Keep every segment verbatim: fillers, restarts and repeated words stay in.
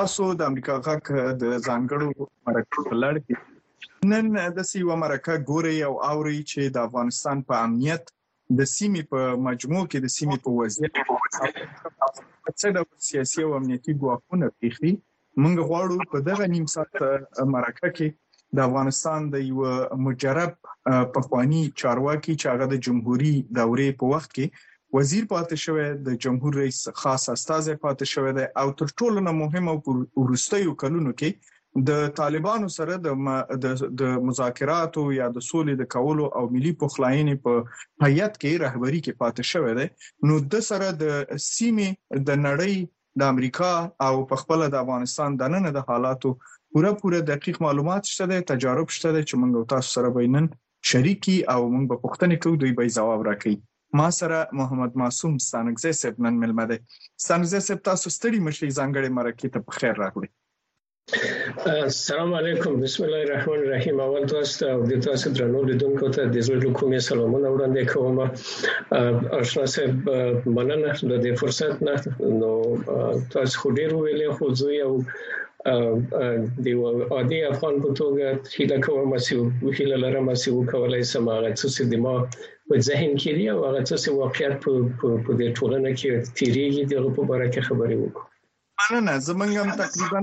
تاسو د امریکا غږ د ځانګړو مرکو په لړ کې نن د سیو مرکه ګوري او اوري چې د افغانستان په امنیت د سیمې په مجموع کې د سیمې په وضعیت څه ډول سیاسي او امنیتي ګواښونه پیښي. موږ غواړو په دغه نیم ساعت مرکه کې د افغانستان د یو مجرب پخوانی چارواکي چې هغه د جمهوریت دورې په وخت کې وزیر پاتې شوی، د جمهور رئیس خاص استازی پاتې شوی دی او تر ټولو نه مهم او وروستیو کلونو کې د طالبانو سره د د مذاکراتو یا د سولې د کولو او ملي پخلاینې په هیئت کې رهبری کې پاتې شوی دی. نو د سره د سیمې د نړۍ د امریکا او په خپل د افغانستان د نن د حالاتو پوره پوره دقیق معلومات شته دي، تجارب شته دي چې موږ تاسو سره بینن شریکي او موږ په پوښتنه کوو دوی به جواب راکړي. ما سره محمد معصوم ستانکزی صاحب نن ملمه دی. ستانکزی صاحب تاسو ستړي مشي ځانګړي مرکې ته په خیر راغلي. السلام علیکم، بسم الله الرحمن الرحیم. اول تاسو او د تاسو درنو لیدونکو ته د زړه کومې سلامونه وړاندې کوم. آشنا صاحب مننه د دې فرصت نه، نو تاسو خو ډیر ویلې خو زه یو د عادي افغان په توګه هیله کوم چې وکیل لرم چې وکولای سم هغه څه د ما په ذهن کې دی او هغه څه واقعیت په په دې ټولنه کې تیریږي دغه په اړه کې خبرې وکړو. مننه. زمونږ هم تقریبا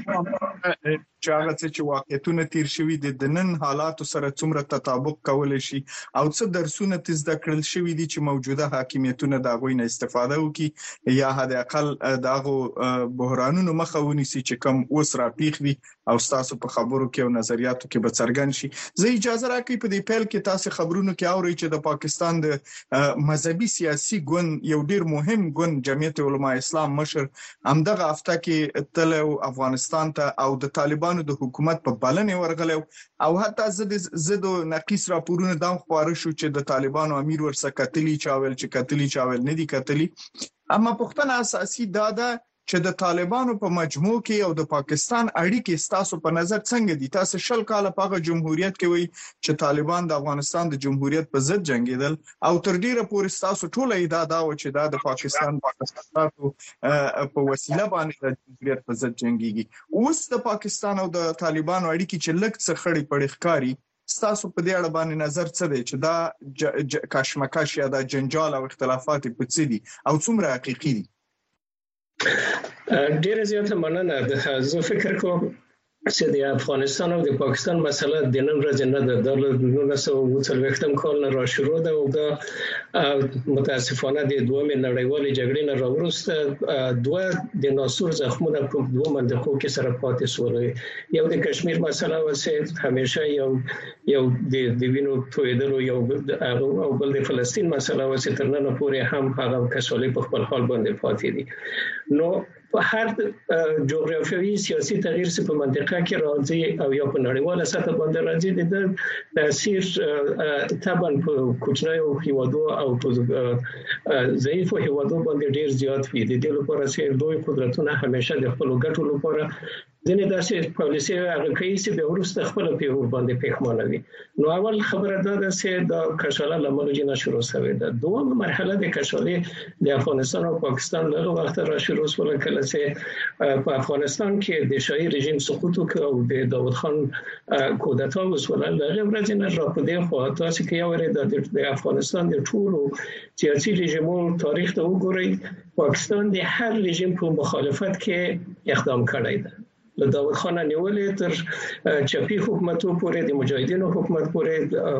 چې هغه چې واقعیتونه تیر شوي دي د نن حالاتو سره څومره تطابق کولی شي او څه درسونه زده کړل شوي دي چې موجوده حاکمیتونه د هغوی نه استفاده وکړي یا حد اقل د هغو بحرانونو مخه ونیسي چې کوم اوس راپیښ دي او تاسو په خبرو کې او نظریاتو کې به څرګند شي. زه اجازه راکړئ په دې پیل کې تاسو خبرونو کې اورئ چې د پاکستان د مذهبي سیاسي ګوند یو ډیر مهم ګوند جمعیت علماء اسلام مشر همدغه هفته کې تلو افغانستان ته او د طالبانو د حکومت په بلنې ورغلو او حتی زد زد نقیص راپورونه دا خبره شو چې د طالبانو امیر ورسره کتلی چاول چې کتلی چاول نه دي کتلی. اما پښتنه اساسي دا ده چې د طالبانو په مجموع کې او د پاکستان اړیکې ستاسو په نظر څنګه دي؟ تاسو شل کاله په جمهوریت کې وي چې طالبان د افغانستان د جمهوریت په ضد جنگیدل او تر ډیره پورې تاسو ټول ادعا دا و چې دا د پاکستان په وسیله باندې د جمهوریت په ضد جنگيږي. اوس د پاکستان او د طالبانو اړیکې چې لږ څه خړې پړې ښکاري، تاسو په دې اړه باندې نظر څه دی چې دا کشمکش یا د جنجال او اختلافات په څه دي او څومره حقيقي دي؟ ډیره زیاته مننه. زه فکر کوم چې د افغانستان او د پاکستان مسله د نن ورځې نه ده، د نولس سوه اوه څلوېښتم کال نه را شروع ده او دا متاسفانه د دویمې نړیوالې جګړې نه راوروسته دوه د ناسور زخمونه په دوه منطقو کې سره پاتې شول. یو د کشمیر مسله و چې همیشه یو یو د وینو تویدلو یو او بل د فلسطین مسله و چې تر نن پورې هم هغه کشالي په خپل حال باندې پاتې دي. نو په هر جغرافیوي سیاسي تغییر چې په منطقه کې راځي او یا په نړیواله سطح باندې راځي د تاثیر طبعا په کوچنیو هیوادو او په ضعیفو هیوادو باندې ډیر زیات وي. د دې لپاره چې دوی قدرتونه همیشه د خپل ګټو لپاره ځینې داسې پالیسي هغه کوي چې به وروسته خپل پیغور باندې پېښمانه وي. نو اول خبره دا ده چې دا کشاله لمر جنا شروع شوه. ده دومره مرحله د کشالي د افغانستان او پاکستان له وخت را شروع شول کله چې په افغانستان کې د شاهي رژیم سقوط وکړ او د داوود خان کودتا وسول. هغه ورځ نه را په دې خو تاسو کې یو لري د افغانستان د ټولو سیاسي رژیمونو تاریخ ته وګورئ، پاکستان د هر رژیم په مخالفت کې اقدام کړی دی. له داوود خان نیولې تر چپی حکومتو پورې د مجاهدینو حکومت پورې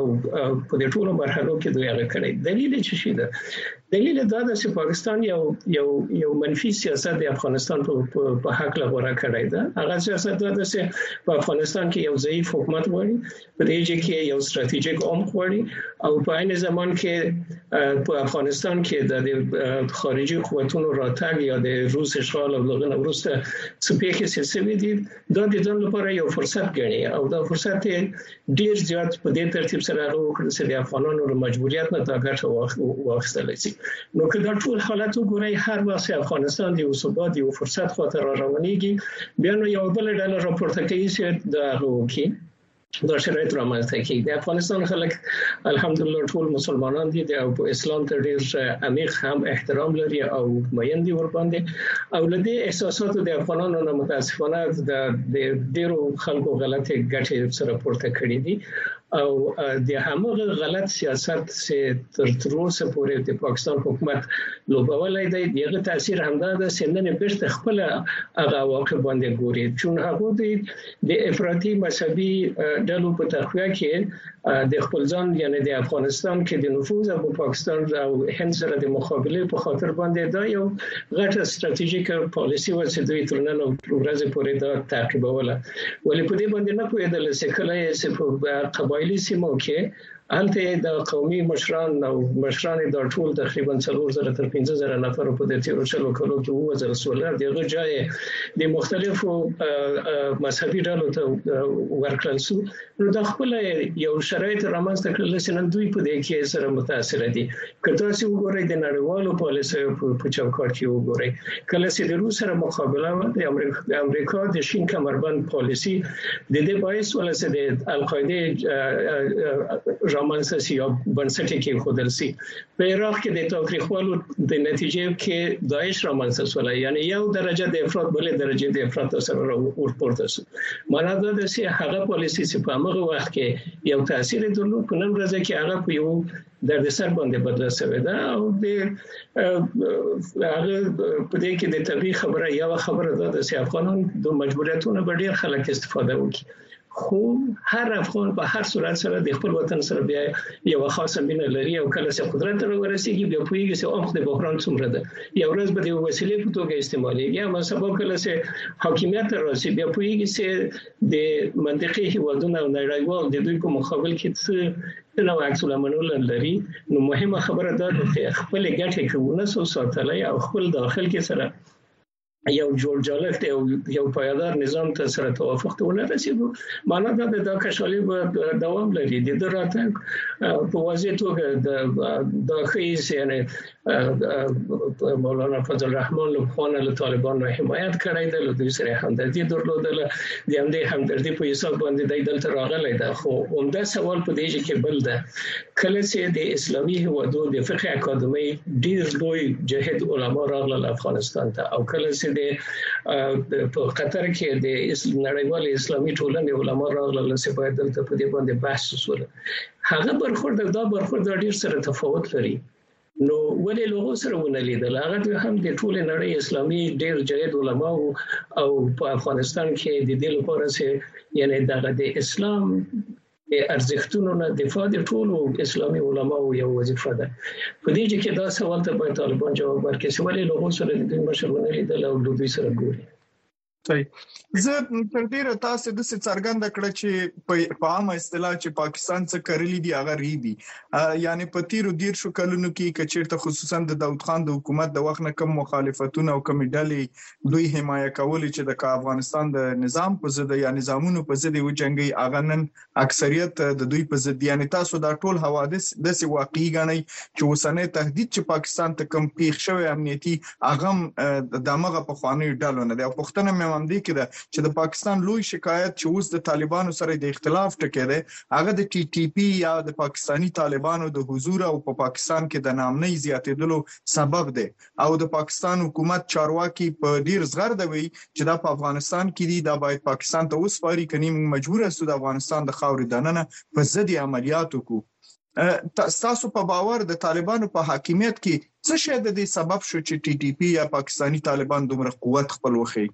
په دې ټولو مرحلو کې دوی هغه کړی. دلیل چې شي ده دلیل دا ده چې پاکستان یو یو یو منفي سیاست د افغانستان په حق لغوره کړی ده. هغه سیاست دا ده چې په افغانستان کې یو ضعیف حکومت غواړي، په دې کې یو ستراتیژیک عمق غواړي او په عین زمان کې په افغانستان کې د خارجي قوتونو راتګ یا د روس اشغال او دغه وروسته سپېخې سیاسي دي دا د ځان لپاره یو فرصت ګڼي او دا فرصت ډیر زیات په دې ترتیب سره راوړل چې د افغانانو له مجبوریت نه دا ګټه واخیستل شي. نو که دا ټول حالت وګورئ، هر وخت افغانستان د یو ثبات یو فرصت خاطر روانيږي، بیا نو یو بل ډول راپورته کوي چې دا وکي دا شرایط رامنځته کیږي. د افغانستان خلک الحمدلله ټول مسلمانان دي او په اسلام ته ډیر عمیق هم احترام لري او مین دي ور باندې، او لدې احساساتو د افغانانو نه متاسفانه د ډیرو خلکو غلطي ګټې سره پورته کړې دي او د همغه غلط سیاست چې تر اوسه پورې د پاکستان حکومت لوبولای دی، دغه تاثیر همدا د سندنه بیرته خپل هغه واقع باندې ګوري، چون هغه د افراطي مذهبي ډلو په تخویه کې د خپل ځان یعنی د افغانستان کې د نفوذ په پاکستان او هند سره د مقابله په خاطر باندې دا یو غټه ستراتیژیک پالیسی و چې دوی تر نن ورځې پورې دا تعقیبوله، ولې په دې باندې نه پوهېدل چې کله یې په قبایلی سیمو کې هلته د قومي مشران او مشران د ټول تقریبا څلور زره تر پنځه زره نفر په دې تیرو شلو کلو کې وځل سولر دغه ځای د مختلفو مذهبي ډلو ته ورکړل شو. نو د خپل یو شرایط رامنځته کړل چې نن دوی په دې کې سره متاثر دي. کله چې وګورئ د نړیوالو پالیسیو په چوکاټ کې وګورئ، کله چې د روس سره مقابله و د امریکا د امریکا د شین کمربند پالیسی د دې باعث ولې د القاعده رامنځته شي او بنسټ کې خودل شي. په عراق کې د تاریخوالو د نتیجې کې داعش رامنځته شول، یعنی یو درجه د افراط بلې درجه د افراط سره ورپورته شو. معنا دا ده چې هغه پالیسی چې په هغه وخت کې یو تاثیر درلود په نن ورځ کې هغه په یو د سر باندې بدل شوی دا او د هغه په دې کې د طبي خبره یو خبره ده چې افغانان د مجبوریتونو په ډیر خلک استفاده وکړي، خو هر افغان په هر صورت سره د خپل وطن سره بیا یو خاصه مینه لري او کله چې قدرت ته ورسیږي بیا پوهیږي چې اوخ د بحران څومره ده، یو ورځ به د وسیلې په توګه استعمالېږي، اما سبا کله چې حاکمیت راځي بیا پوهیږي چې د منطقي هیوادونو او نړیوال د دوی په مقابل کې څه نو عکس العملونه لري. نو مهمه خبره ده چې خپل ګټې کوونه سو ساتلای او خپل داخل کې سره یو جوړ جوړښت او یو پایدار نظام ته سره توافق ته ورسېږي. معنا دا د کشالي په دوام لري د دراته په واضح توګه د داخلي یعنی مولانا فضل الرحمن له خانه له طالبان حمایت کړی د دوی سره همدردي درلودله، د همدې همدردي په حساب باندې د دلته راغلی ده. خو عمده سوال په دې کې بل ده، کله چې د اسلامي هیوادو د فقه اکاډمي ډیر لوی جهاد علما راغله افغانستان ته، او کله چې د په قطر کې د نړیوال اسلامي ټولنې علما راغله چې باید دلته په دې باندې بحث وشول، هغه برخورد دا برخورد ډیر سره تفاوت لري. نو ولې له سره ونه لیدل هغه هم د ټول نړۍ اسلامي ډیر جهاد علما او په افغانستان کې د دې لپاره چې یعنی دغه د اسلام ارزښتونو نه دفاع د ټولو اسلامي علماو یو وظیفه ده. په دې کې دا سوال ته باید طالبان جواب ورکړي چې ولې له سره د مشرونه لیدل او د دوی سره ګوري. صحیح. زه تر ډیره تاسو د څرګند کړ چې په عامه اصطلاح چې پاکستان څخه کړلې دي هغه ریدي، یعنی په تیرو ډیر شو کلونو کې کچیرته خصوصا د داود خان د حکومت د وخت نه کم مخالفتونه او کمی ډلې دوی حمایت کولې چې د افغانستان د نظام په ضد یا نظامونو په ضد و جنگي اغنن اکثریت د دوی په ضد، یعنی تاسو دا ټول حوادث د سی واقعي غني چې وسنه تهدید چې پاکستان ته کم پیښ شوی امنیتي اغم دماغه په خواني ډالو نه د پښتنه مې دي کې ده چې د پاکستان لوی شکایت چې اوس د طالبانو سره د اختلاف ټکی دی هغه د ټي ټي پی یا د پاکستانی طالبانو د حضور او په پاکستان کې د نامنۍ زیاتېدلو سبب دی، او د پاکستان حکومت چارواکي په ډیر زغر دی چې دا په افغانستان کې دي، دا باید پاکستان ته اوس فاري کني مجبور است د افغانستان د خاورې دننه په ضد عملیات وکړو. تاسو په باور د طالبانو په حاکمیت کې څه شی د دې سبب شو چې ټي ټي پی یا پاکستانی طالبان دومره قوت خپل وخی؟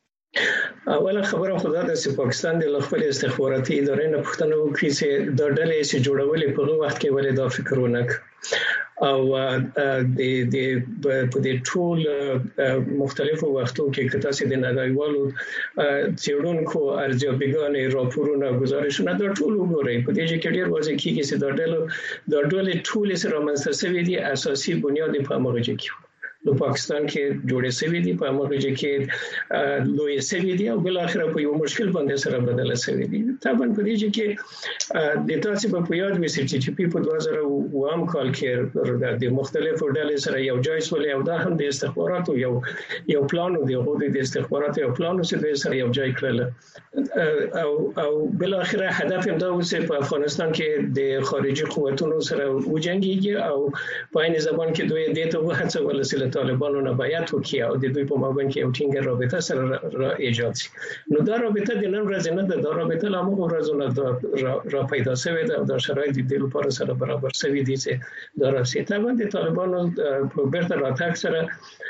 اوله خبره خدا ده چې پاکستان د خپل استخباراتي ادارې نه پوښتنه وکړي چې د ډلې چې جوړولې په هغه وخت کې ولې دا فکر ونه او د د په دې ټول مختلفو وختو کې کته چې د نړیوالو څېړونکو ارزیابیګانې راپورونه گزارشونه دا ټول وګورئ. په دې کې ډېر واضح کیږي چې دا ډلې دا ډلې ټول سره منځته شوي دي، اساسي بنیاد په هغه کې نو پاکستان کې جوړې شوې دي په هغه کې لوی شوې دي او بل اخر په یو مشکل باندې سره بدل شوې دي. طبعا په دې کې د تاسو په یاد وسی چې په دوه زره اووه کال کې د مختلفو ډلې سره یو ځای سول او دا هم د استخباراتو یو یو پلان دی او د استخباراتو یو پلان چې د سره یو ځای کړل او او بل اخر هدف هم دا و چې په افغانستان کې د خارجي قوتونو سره وجنګيږي او په عین ځبان کې دوی د ته وهڅه ولسله طالبانو نه بیعت وکړي او د دوی په مابین کې یو ټینګه رابطه سره را ایجاد شي. نو دا رابطه د نن ورځې نه ده، دا رابطه لا موږ ورځونه را پیدا شوې ده او دا شرایط د لپاره سره برابر شوي دي چې دا راځي. طبعا د طالبانو په بیرته راتګ سره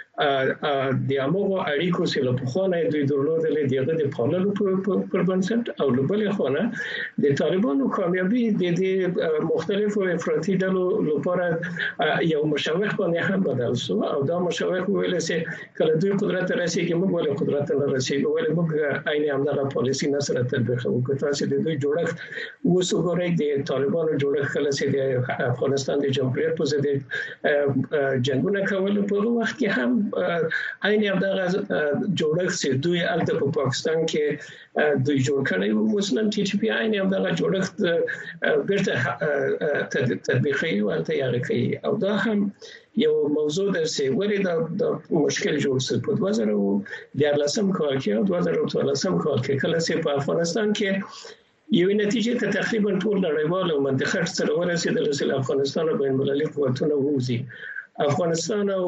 د امغو اړیکو سره په خونه دوی درلودلې دغه د پاللو پر بنسټ او بل خونه د طالبانو کامیابی د دې مختلفو افراطي ډلو لپاره یو مشوق باندې هم بدل شو او دا مشوق ویل چې کله دوی قدرت رسیدي موږ ولې قدرت نه رسیدي ولې موږ عین همدغه پالیسی نه سره تطبیق وکړو. تاسو د دوی جوړښت وسوګورئ د طالبانو جوړښت کله چې د افغانستان د جمهوریت په ضد جنگونه کول په وخت کې هم عین همدغه جوړښت چې دوی الته په پاکستان کې دوی جوړ کړی وو مثلا ټي ټي پی عین همدغه جوړښت بیرته تطبیقي او تیار کړي او دا هم یو موضوع ده چې ولې دا مشکل جوړ شو په دوه زره دیارلسم کال کې او دوه زره اتلسم کال کې کله چې په افغانستان کې یو نتیجه ته تقریبا ټول نړیوال او منطقه سره ورسېدل چې افغانستان بین المللي قوتونه ووزي. افغانستان او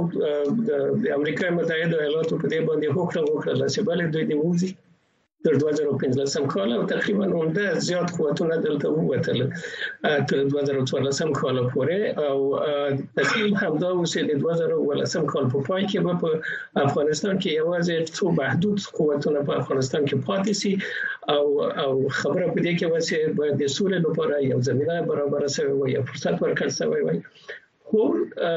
د امریکا متحده ایالاتو په دې باندې هوکړه وکړه چې بل دوی د ووزي تر دوه زره پنځلسم کال او تقریبا عمده زیات قوتونه دلته ووتل تر دوه زره څوارلسم کال پورې او تصمیم همدا و چې د دوه زره اوولسم کال په پای کې په افغانستان کې یوازې څو محدود قوتونه په افغانستان کې پاتې سي او او خبره په دې کې و چې باید د سولې لپاره یو زمينه برابر شوی وي یا فرصت ورکړل شوی وي. خو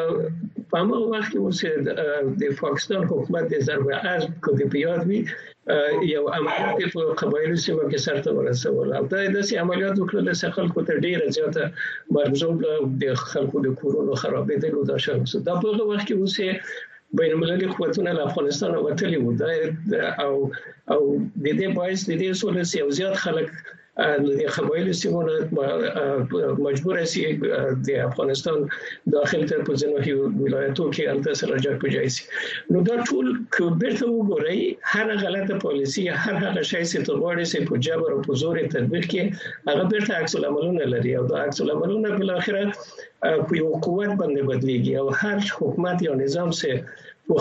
په هغه وخت کې چې د پاکستان حکومت د ضرب عرض کوي په یاد وي یو عملیات په قبایلو سیمه کې سرته ورسول او دا د عملیات وکړل چې خلکو ته ډیره زیاته مرزوب د خلکو د کورونو خرابېدل او دا شاوسه دا په هغه وخت کې چې بین المللي قوتونه له افغانستان وتلي وو او او د دې باعث د دې سولې یو زیات خلک د قبایلو سیمونه مجبور شي د افغانستان داخل ته په ځینو ولایتو کې الته سره جګ پجای شي. نو دا ټول کبرته وګورئ هر غلطه پالیسی هر هغه شی چې تغواړي چې په جبر او په زور تطبیق کې هغه بیرته عکس العملونه لري او دا عکس العملونه بل اخره په یو قوت باندې بدلیږي او هر حکومت یا نظام چې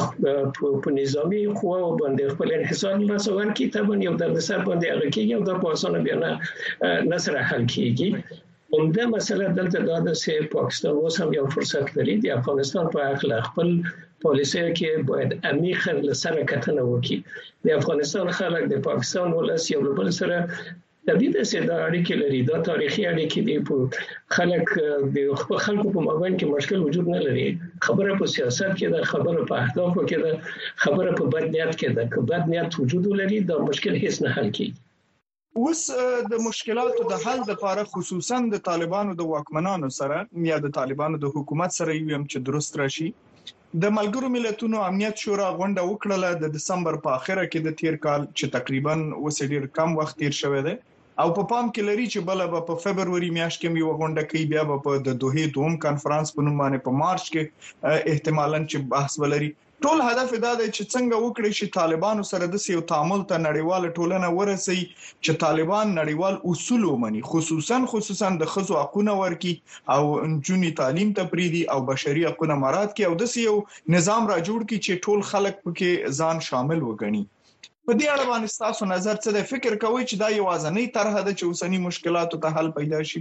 په نظامی قواو باندې خپل انحصار لاس ورکړي طبعا یو د سر باندې هغه کېږي او دا په اسانه بیا نه نه سره حل کېږي. عمده مسله دلته دا ده چې پاکستان اوس هم یو فرصت لري د افغانستان په اړه خپل پالیسي کې باید عمیق لسره کتنه وکړي. د افغانستان خلک د پاکستان ولس یو بل سره تبدیل چې دا اړیکې لري دا تاریخي اړیکې دي په خلک د خلکو په مابین کې مشکل وجود نه لري. خبره په سیاست کې ده، خبره په اهدافو کې ده، خبره په بد نیت کې ده. که بد نیت وجود لري دا مشکل هیڅ نه حل کیږي. اوس د مشکلاتو د حل لپاره خصوصا د طالبانو د واکمنانو سره یا د طالبانو د حکومت سره یو چې درست راشي د ملګرو ملتونو امنیت شورا غونډه وکړه د دسمبر په اخره کې د تیر کال چې تقریبا اوس ډیر کم وخت تیر شوی دی او په پام کې لري چې بل به په فبرवरी میاشت کې یو غونډه کوي بیا په د دوه دوم کانفرنس په نوم باندې په مارچ کې احتمالاً چې بحث ولري. ټول هدف دا دی چې څنګه وکړي چې طالبانو سره د سیو تعامل ته نړیواله ټولنه ورسي چې طالبان نړیوال اصول ومني خصوصا خصوصا د خزو حقوقونه ورکي او انجونی تعلیم ته پریدي او بشري حقوقونه مراد کی او د سیو نظام را جوړ کی چې ټول خلک پکې ځان شامل وګڼي. په دې اړه باندې تاسو نظر څه دی؟ فکر کوئ چې دا یوازنی طرح ده چې اوسنی مشکلاتو ته حل پیدا شي؟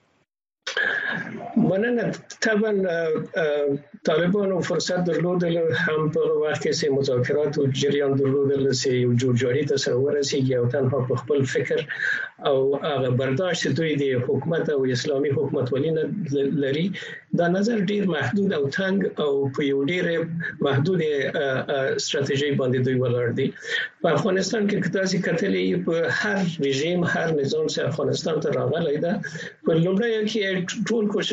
مننه. طبعا طالبانو فرصت درلودل هم په وخت کې چې مذاکرات او جریان درلودل چې یو جوړجاړي ته سره ورسیږي او تنها په خپل فکر او هغه برداشت دوی د حکومت او اسلامي حکومت ولینه لري دا نظر ډیر محدود او تنگ او په یو ډیر محدود استراتیژي باندې دوی ولاړ دي. په افغانستان کې کتاسي کتلې په هر رژیم هر نظام چې افغانستان ته راغلی ده په لومړی کې ټول کوشش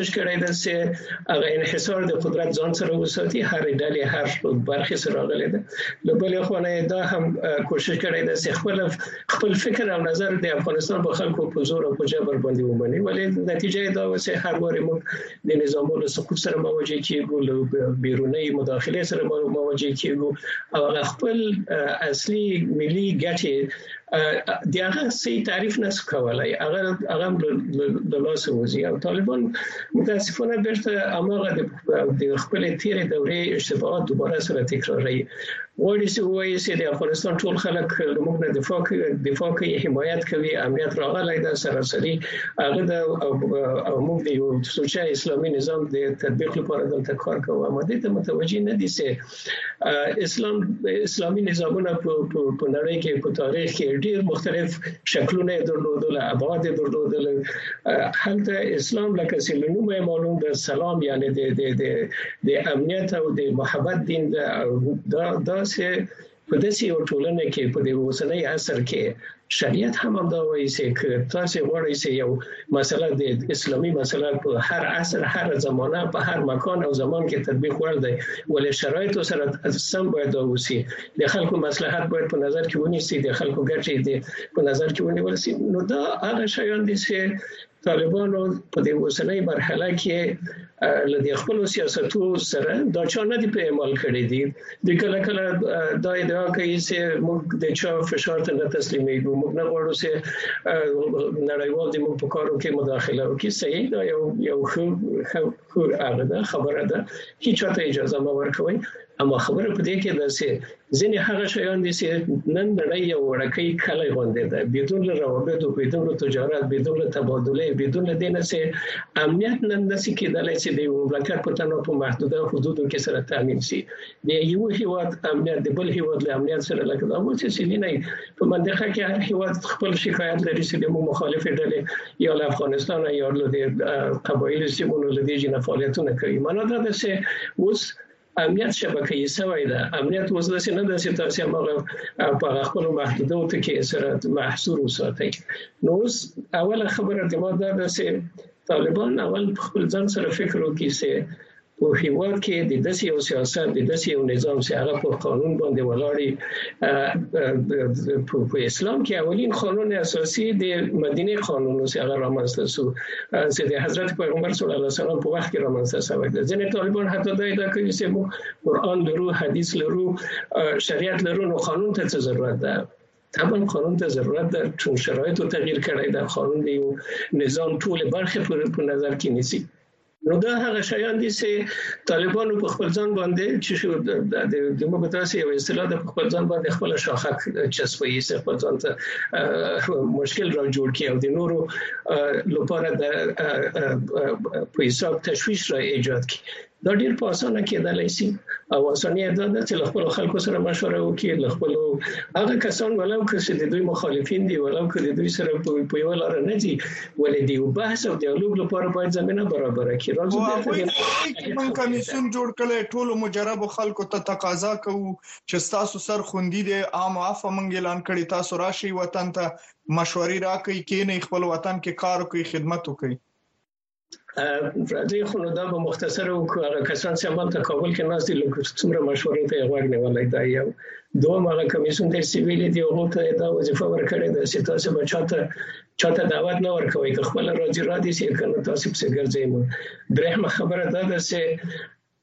کوشش کړی دی چې هغه انحصار د قدرت ځان سره وساتي، هر ډلې هر برخه سره راغلي ده. له بلې خوا نه دا هم کوشش کړی دی چې خپل خپل فکر او نظر د افغانستان په خلکو په زور او په جبر باندې ومني، ولې نتیجه دا و چې هر واره موږ د نظامونو سقوط سره مواجه کیږو، له بیرونی مداخله سره مواجه کیږو او خپل اصلي ملي ګټې د هغه سي تعریف نس کولای، هغه هغه د لاس وزي. او طالبان متاسفانه بیرته اماغه د خپل تیر دورې اشتباهات دوباره سره تکراري. وایي چې وایي چې د افغانستان ټول خلک موږ نه دفاع کوي دفاع کوي حمایت کوي، امنیت راغلی دا سراسري هغه د او موږ د یو سوچه اسلامي نظام د تطبیق لپاره دلته کار کوو. اما دې ته متوجه نه دي چې اسلام اسلامي نظامونه په نړۍ کې په تاریخ کې ډیر مختلف شکلونه درلودل، ابعاد درلودل. هلته اسلام لکه چې نومه معلوم د سلام یعنی د د د امنیت او د محبت دین دا دا چې په داسې یو ټولنه کې په دې اوسنۍ عصر کې شریعت هم دا وایي چې تاسو غواړئ چې یو مسله د اسلامي مسله په هر عصر هر زمانه په هر مکان او زمان کې تطبیق ور دی، ولې شرایط سره سم باید اوسي، د خلکو مصلحت باید په نظر کې ونیسي، د خلکو ګټې په نظر کې ونیول شي. نو دا هغه شیان دي چې طالبانو په دې اوسنۍ مرحله کې لدی خپل سیاستو سره دا چا نه دی په عمل کړی دي. د کله کله دا ادعا کوي چې موږ د چا فشار ته نه تسلیمیږو، موږ نه غواړو چې نړیوال د موږ په کارو کې مداخله وکړي. صحیح دا یو یو خو هغه خبره ده، هیڅ چاته اجازه ما ورکوي. اما خبره په دې کې ده چې ځینې هغه شیان دي چې نن نړۍ یو وړکۍ کلی غوندې ده، بدون له روابطو، بدون له تجارت، بدون له تبادله، بدون له دې نه چې امنیت نن نشي کېدلی چې د یو مملکت په تنو په محدوده حدودو کې سره تامین شي. د یو هیواد امنیت د بل هیواد له امنیت سره لکه دا مو چې سینې په منطقه کې هر هیواد خپل شکایت لري چې د مخالف ډلې یا له افغانستان یا له د قبایل سیمونو له دې جنا فعالیتونه کوي. معنا دا ده چې اوس امنیت شبکه‌ای سوی ده، امنیت وزله سي نه ده چې تاسو هغه په خپل محدودو ته کې سره محصور وساتئ. نو اوله خبره د ما ده چې طالبان اول خپل ځان سره فکر وکړي چې په هیواد کې د داسې یو سیاست، د داسې یو نظام چې هغه په قانون باندې ولاړ، په اسلام کې اولین قانون اساسي د مدینه قانون چې هغه رامنځته شو چې د حضرت پیغمبر صلی الله علیه وسلم په وخت کې رامنځته شوی دی. ځینې طالبان حتی دا ادعا کوي چې موږ قرآن لرو، حدیث لرو، شریعت لرو، نو قانون ته څه ضرورت ده؟ طبعا قانون ته ضرورت ده، چون شرایط تغییر کړی ده. قانون د یو نظام ټول برخې په نظر کې نیسي. نو دا هغه شیان دي چې طالبانو په خپل ځان باندې چې شو د دیموکراسي او اصطلاح د خپل ځان باندې خپل شاخه چسپوي، چې خپل ځان ته مشکل را جوړ کړي او د نورو لپاره د په حساب تشویش را ایجاد کړي. دا ډیر په اسانه کېدلی شي او اسانه ده چې خپل خلکو سره مشوره وکړي، له خپل هغه کسان ولو چې د دوی مخالفین دي ولو چې د دوی سره په یو لار نه دي، ولې دی بحث او دیالوګ لپاره باید زمينه برابر کړي. راځي موږ کمیسیون جوړ کړل، ټول مجرب خلکو ته تقاضا کوو چې تاسو سر خوندي دي عام عفو موږ اعلان کړی، تاسو راشي وطن ته مشورې راکړئ، کې نه خپل وطن کې کار کوي، خدمت وکړي. راځي خو نو دا به مختصر وکړو. هغه کسان چې عمل ته کابل کې ناست دي لکه څومره مشورې ته غوږ نیولی دا یو دوم هغه کمیسیون د سیویل دی هغه ته دا وظیفه ورکړې ده چې تاسو به چاته چاته دعوت نه ورکوي که خپل راځي را دي چې کنه تاسو په ګرځي. درېمه خبره دا ده چې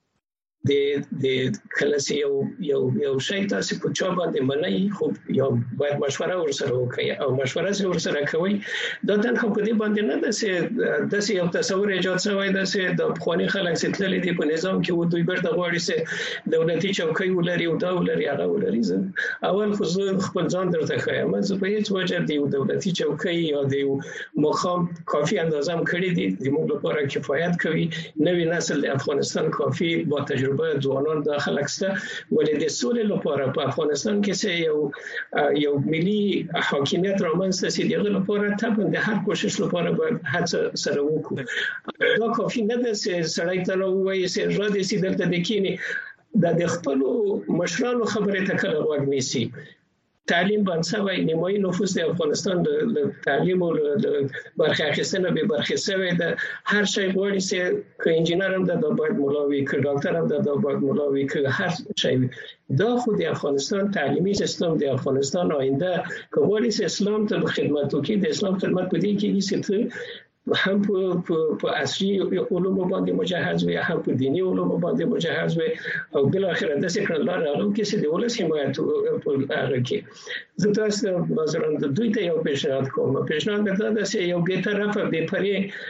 د د کلاسي یو یو یو شی تاسو په چا باندې منئ، خو یو باید مشوره ورسره وکړي او مشوره سره ورسره کوي. دا تنها په دې باندې نه ده چې د یو تصور ایجاد شوی ده چې د افغاني خلک ستللي دي په نظام کې و دوی برته غواړي چې دولتي چوکۍ ولري او دا ولري هغه ولري. اول خو زه خپل ځان درته ښیم، زه په هیڅ وجه د دولتي چوکۍ یا د مقام کافي اندازه کړی دي د موږ لپاره کفایت کوي. نوی نسل د افغانستان کافي با تجربه ځوانان د خلک سره ولې د سولې لپاره په افغانستان کې چې یو یو ملي حاکمیت رامنځته شي، دغه لپاره طبعا د هر کوشش لپاره باید هڅه سره وکړو. دا کافي نه ده چې سړی ته نو وایي چې را دي سي دلته د کینی د خپل مشرانو خبره ته کله غوږ نیسي. تعلیم باندې وای نیمایي نفوس د افغانستان د تعلیم او د برخه اخیستنه به برخه سوی د هر شی غوړي چې ک انجینر هم د باید مولاوي ک ډاکټر هم د باید مولاوي ک هر شی دا خو د افغانستان تعلیمي سیستم د افغانستان آینده کومولي اسلام ته خدمت وکړي د اسلام خدمت پدې کې چې هم په په عصري علوم باندې مجهز وي هم په دینی علوم باندې مجهز وي او بل اخر د څه لار علوم کې چې د ولس حمایت هغه کې زه تاسو مثلا د دوی ته یو پیشنهاد کوم پیشنهاد مې دا چې یو به طرفه به پرې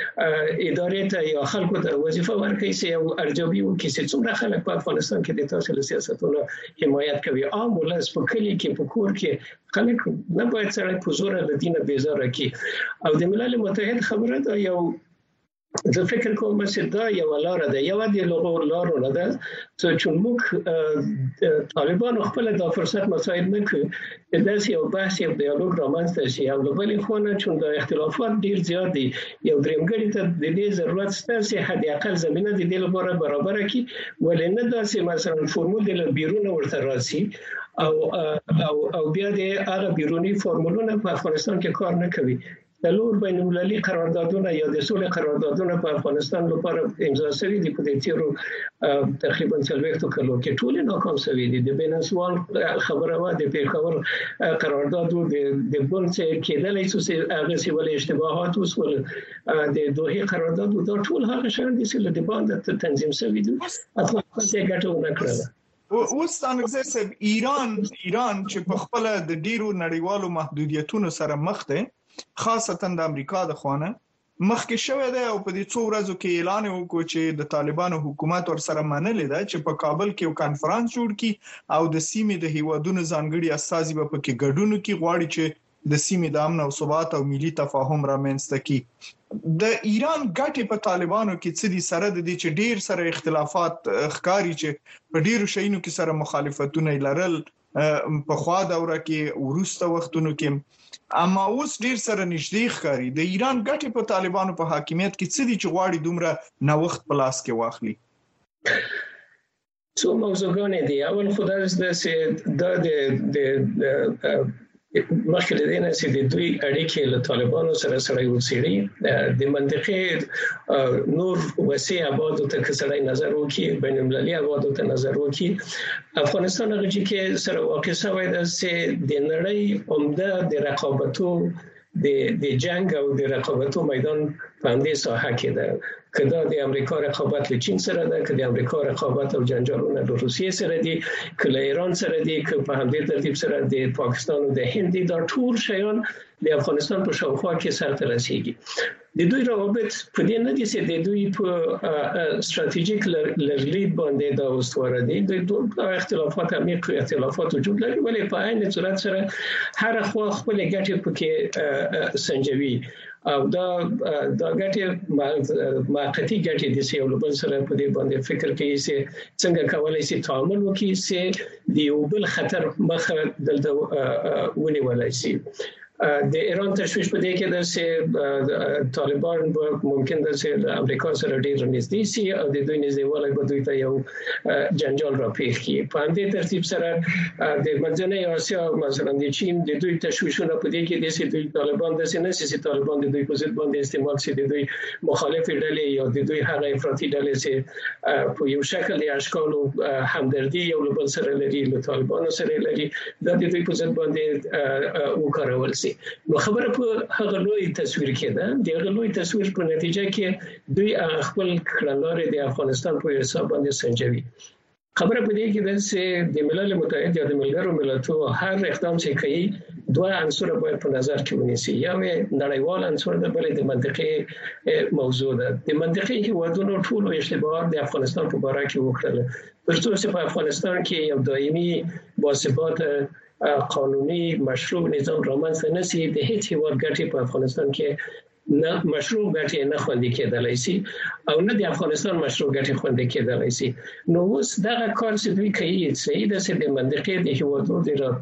ادارې ته یا خلکو ته وظیفه ورکړي چې یو ارزیابي وکړي چې څومره خلک په افغانستان کې د تاسو سیاستونو حمایت کوي عام ولس په کلی کې په کور کې خلک نه باید سره په زور د دینه بیزاره کی او د ملل متحد خبره دا یو زه فکر کوم چې دا یو لار ده یو د لغو لار نه ده چې موږ طالبان خپل د فرصت مسایل نه کوي د داسې یو بحث یو ډیالوګ رامنځته شي او بلې خو نه چې د اختلافات ډیر زیات دي یو درېمګړي ته د دې ضرورت شته چې حد اقل زمينه د دې لپاره برابر کړي ولې نه داسې مثلا فرمول د بیرون ورته راسي او او او بیا د هغه بیرونی فرمولونه په افغانستان کې کار نه کوي د لور بین المللي قراردادونه یا د سولې قراردادونه په افغانستان لپاره امضا شوي دي په دې تیرو تقریبا څلوېښتو کلو کې ټول ناکام شوي دي د بینسوال خبره و د پیښور قرارداد د د بل څه کېدلې چې هغه سی ول اشتباهات وسول د دوه قرارداد دا ټول هغه شان دي چې د باندې تنظیم شوي دي افغانستان یې ګټونه کړل اوس څنګه ایران ایران چې په خپل د ډیرو نړیوالو محدودیتونو سره مخ ده خاصتا د امریکا د خوانه مخکې شوې ده او په دې څو ورځو کې اعلان وکړ چې د طالبانو حکومت ور سره منلې ده چې په کابل کې یو کانفرنس جوړ کړي او د سیمې د هیوادونو ځانګړي استازي په کې ګډون کې غواړي چې د سیمې د امن او ثبات او ملي تفاهم رامنځته کړي د ایران ګټې په طالبانو کې څه دي سره د دې چې ډیر سره اختلافات ښکاری چې په ډیرو شینو کې سره مخالفتونه لرل په خوا دوره کې ورسته وختونو کې اما اوس ډیر سره نږدې ښکاری د ایران ګټې په طالبانو په حاکمیت کې څه دي چې غواړي دومره نوښت په لاس کې واخلي څو موضوعګان دي اول خدای دې چې د د مخکې د دې چې د دوی اړیکې له طالبانو سره سره وسیړي د منطقې نور وسیع آباد ته کسړای نظر وکي بین المللي آباد ته نظر وکي افغانستان هغه چې سره واقع شوی د چې د نړۍ عمده د رقابتو د د جنگ او د رقابتو میدان په دې ساحه کې ده کله د امریکا رقابت له چین سره ده کله د امریکا رقابت او جنجالونه له روسیې سره دي کله ایران سره دي که په همدې ترتیب سره د پاکستان او د هند د ټول شیان د افغانستان په شاوخوا کې سره رسیدي د دوی روابط په دې نه دي چې د دوی په ستراتیژیک لرلید باندې دا واستوره دي د دوه اختلافات عمیق اختلافات وجود لري ولې په عین صورت سره هر خوا خپل ګټې پکې سنجوي او دا دا ګټې موقتی ګټې دي چې یو بل سره په دې باندې فکر کوي چې څنګه کولای شي تعامل وکړي چې د یو بل خطر مخه دلته ونیولای شي د ایران تشویش په دې کې ده چې طالبان ممکن ده چې د امریکا سره ډیر نږدې شي او د دوی نږدېوالی به دوی ته یو جنجال راپېښ کړي په همدې ترتیب سره د منځنۍ اسیا مثلا د چین د دوی تشویشونه په دې کې دي چې دوی طالبان داسې نه چې طالبان د دوی په ضد باندې استعمال شي د دوی مخالف ډلې یا د دوی هغه افراطي ډلې چې په یو شکل د اشکالو همدردي یو له بل سره لري له طالبانو سره لري دا د دوی په ضد باندې وکارول شي نو خبره په هغه لوی تصویر کې ده د هغه لوی تصویر په نتیجه کې دوی خپل کړنلارې د افغانستان په حساب باندې سنجوي خبره په دې کې ده چې د ملل متحد یا د ملګرو ملتونو هر اقدام چې کوي دوه عنصر باید په نظر کې ونیسي یو نړیوال عنصر ده بل د منطقي موضوع ده د منطقي هیوادونو ټول اشتباهات د افغانستان په اړه کې وکړل ترڅو چې په افغانستان کې یو دایمي باثبات قانوني مشروع نظام رامنځته نشي د هیڅ هیواد ګټې په افغانستان کې نه مشروع ګټې نه خوندي کېدلای شي او نه د افغانستان مشروع ګټې خوندي کېدلای شي نو اوس دا کار چې دوی کوي چې د سې د منطقې د هیوادونو د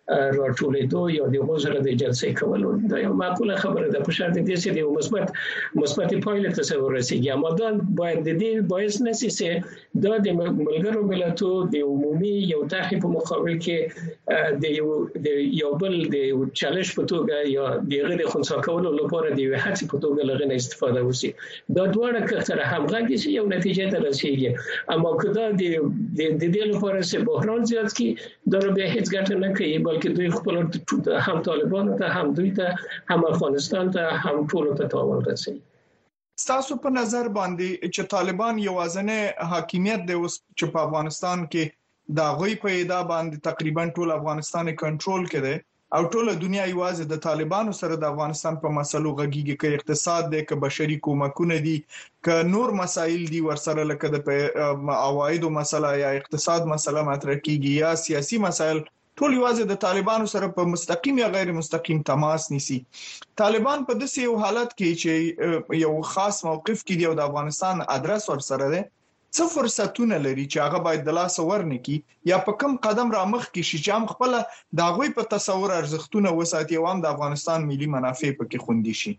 راټولېدو یا د غوښره د جلسې کولو دا یو معقوله خبره ده په شرط دې چې د مثبت مثبت پایله تصور رسیږي. اما دا باید د دې باعث نشي چې دا د ملګرو ملتونو د عمومي یو طرح په مقابل کې د یو د یو بل د چالش په توګه یا د غیر خنثی کولو لپاره د یو هڅې په توګه لغنه استفاده وشي. دا دواړه که سره همغږي شي یو نتیجه ته رسیږي. اما که دا د د دې لپاره چې بحران زیات کی دا به هیڅ ګټه نه کوي بلکې دوی خپل هم طالبانو ته هم دوی ته هم افغانستان ته هم ټول ته تاوان رسوي. ستاسو په نظر باندې چې طالبان یوازینی حاکمیت دی اوس چې په افغانستان کې دا غوي په ادا باندې تقریبا ټول افغانستان کنټرول کړي او ټول دنیا یوازې د طالبانو سره د افغانستان په مسلو غږیږي کې اقتصاد دی که بشري کومکونه دي که نور مسایل دي ورسره لکه د عوایدو مسله یا اقتصاد مسله مطرح کیږي یا سیاسي مسایل ټول یوازې د طالبانو سره په مستقیم یا غیر مستقیم تماس نیسي. طالبان په داسې یو حالت کې چې یو خاص موقف کې دی او د افغانستان ادرس ورسره دی څه فرصتونه لري چې هغه باید د لاس ورنکي یا په کم قدم را مخ کې شي چې هم خپل د هغوی په تصور ارزښتونه وساتي او هم د افغانستان ملي منافع پکې خوندي شي.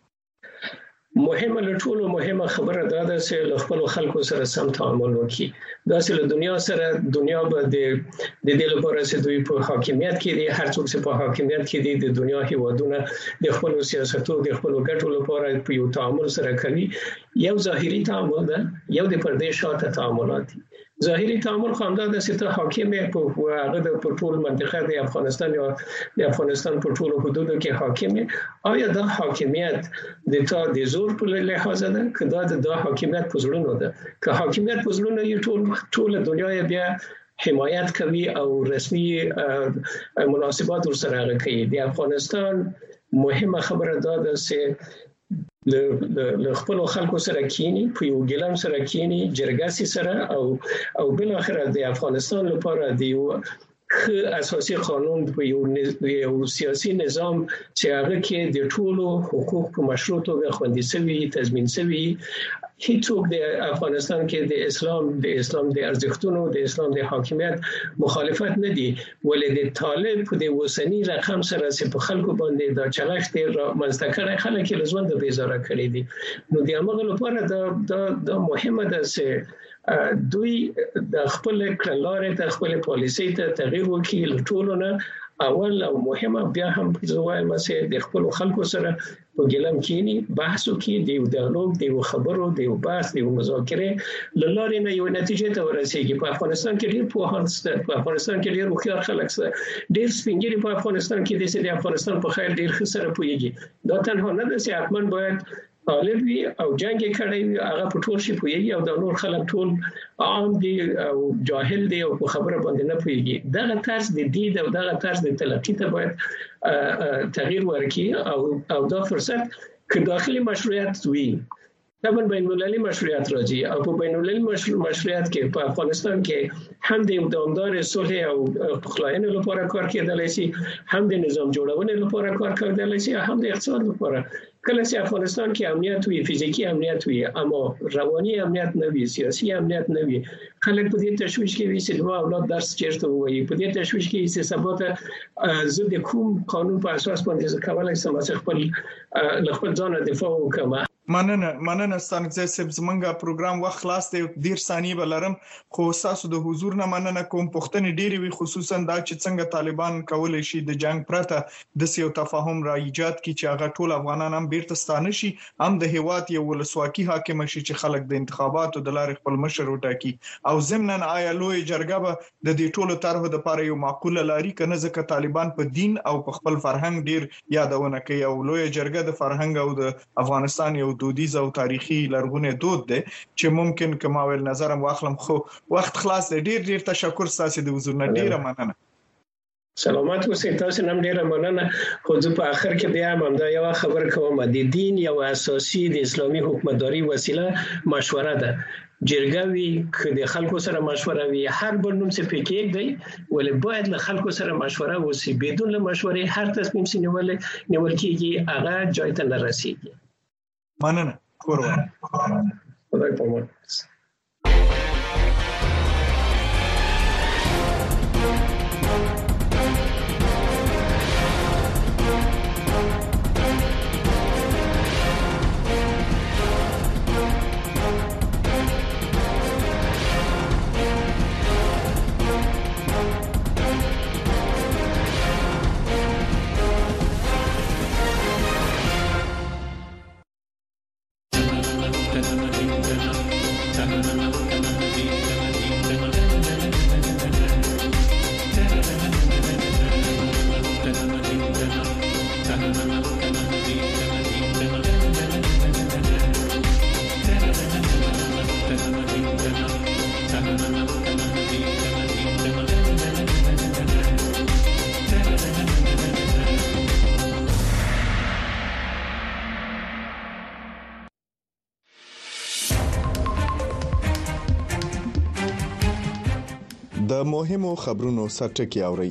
مهمه لټول مهمه خبره دا ده چې له خپل خلکو سره سم تعامل وکړي. دا چې له دنیا سره دنیا به د د دې لپاره چې دوی په حاکمیت کې دي هر څوک چې په حاکمیت کې دي د دنیا هیوادونه د خپل سیاستونو د خپل ګټو لپاره په یو تعامل سره کوي. یو ظاهري تعامل ده یو د پردې شاته تعاملات دي. ظاهري تعامل خامدا د سیته حاکم په هغه د ټول منطقه د افغانستان یا د افغانستان په ټول حدودو کې حاکم آیا د حاکمیت د تا د زور په لحاظ ده که دا د حاکمیت په زړونو ده که حاکمیت په زړونو یې ټول ټول دنیا بیا حمایت کوي او رسمي مناسبات ورسره کوي. د افغانستان مهمه خبره دا ده چې له خپل خلکو سره کینی په یو ګلم سره کینی جرګاسي سره او او بل اخر د افغانستان لپاره د یو اساسي قانون په یو یو سیاسي نظام چې هغه کې د ټولو حقوق په مشروع توګه خوندي شوی تضمین شوی. هیڅوک د افغانستان کې د اسلام د اسلام د ارزښتونو د اسلام د حاکمیت مخالفت نه دي ولې د طالب د وسنی رقم سره چې په خلکو باندې د چلښت را منځته خلک له ژوند بیزاره کړی دي. نو د هغه لپاره دا د مهمه ده چې دوی د خپل کړنلارې ته خپل پالیسي ته تغیر وکړي له ټولو نه اول او مهمه بیا هم په وایم چې د خپل خلکو سره په ګلم کینی بحث وکړي د ډیالوګ د خبرو د بحث د مذاکره لاره نه یو نتیجه ته ورسیږي. په افغانستان کې ډیر پوهان ستر په افغانستان کې ډیر هوښیار خلک ستر ډیر سپینګری په افغانستان کې د افغانستان په خیر ډیر ښه سره پوهیږي. دا تنها نه ده چې حتمن باید طالب وي او جنگ کړی وي هغه په ټول شي پوهیږي او د نور خلک ټول عام دي او جاهل دي او په خبره باندې نه پوهیږي. دغه طرز د دید او دغه طرز د تلقي ته باید تغییر ورکړي او او دا فرصت که داخلي مشروعیت وي طبعا بین المللی مشروعیت راځي او په بین المللی مشروعیت کې په افغانستان کې هم د دوامدار صلح او خلاینې لپاره کار کېدلی شي هم د نظام جوړونې لپاره کار کېدلی شي هم د اقتصاد لپاره. کله چې افغانستان کې امنیت وي فزیکی امنیت وي اما رواني امنیت نه وي سیاسي امنیت نه وي خلک په دې تشویش کې وي چې دوه اولاد درس چیرته وایي په دې تشویش کې چې سبا ته زه د کوم قانون په اساس باندې کولای شم چې خپل خپل ځان دفاع وکړم. مننه مننه ستانکزی صاحب زمونږه پروګرام وخت خلاص دی ډیر ثانیې بلرم خو تاسو د حضور نه مننه کوم پښتنې ډیری وی خصوصا دا چې څنګه طالبان کولای شي د جنگ پرته د سیو تفاهم را ایجاد کی چې هغه ټول افغانان هم بیرته ستانه شي هم د هیواد یو ولسواکي حاکم شي چې خلک د انتخاباتو د لارې خپل مشر وټاکي او ضمنن آیا لوی جرګه به د دې ټولو طرحو د لپاره یو معقوله لاري کنه ځکه طالبان په دین او په خپل فرهنګ ډیر یادونه کوي او لوی جرګه د فرهنګ او د افغانستان یو دودیز او تاریخي لرغونی دود دی چې ممکن کما ول نظرم واخلم خو وخت خلاص دی. ډیر ډیر تشکر تاسو د حضور نه ډیره مننه. سلامات اوسئ تاسو نن ډیره مننه. خو زه په اخر کې بیا هم دا یو خبر کوم د دین یو اساسي د اسلامي حکومتداري وسیله مشوره ده. جرګه وی که د خلکو سره مشوره وی هر بل نوم څه پکې دی ولې باید له خلکو سره مشوره وسی بدون له مشورې هر تصمیم چې نیول نیول کیږي هغه ځای ته نه رسیږي. مننه. خورا خدای پامان. د مهمو خبرونو سرټکی اوري.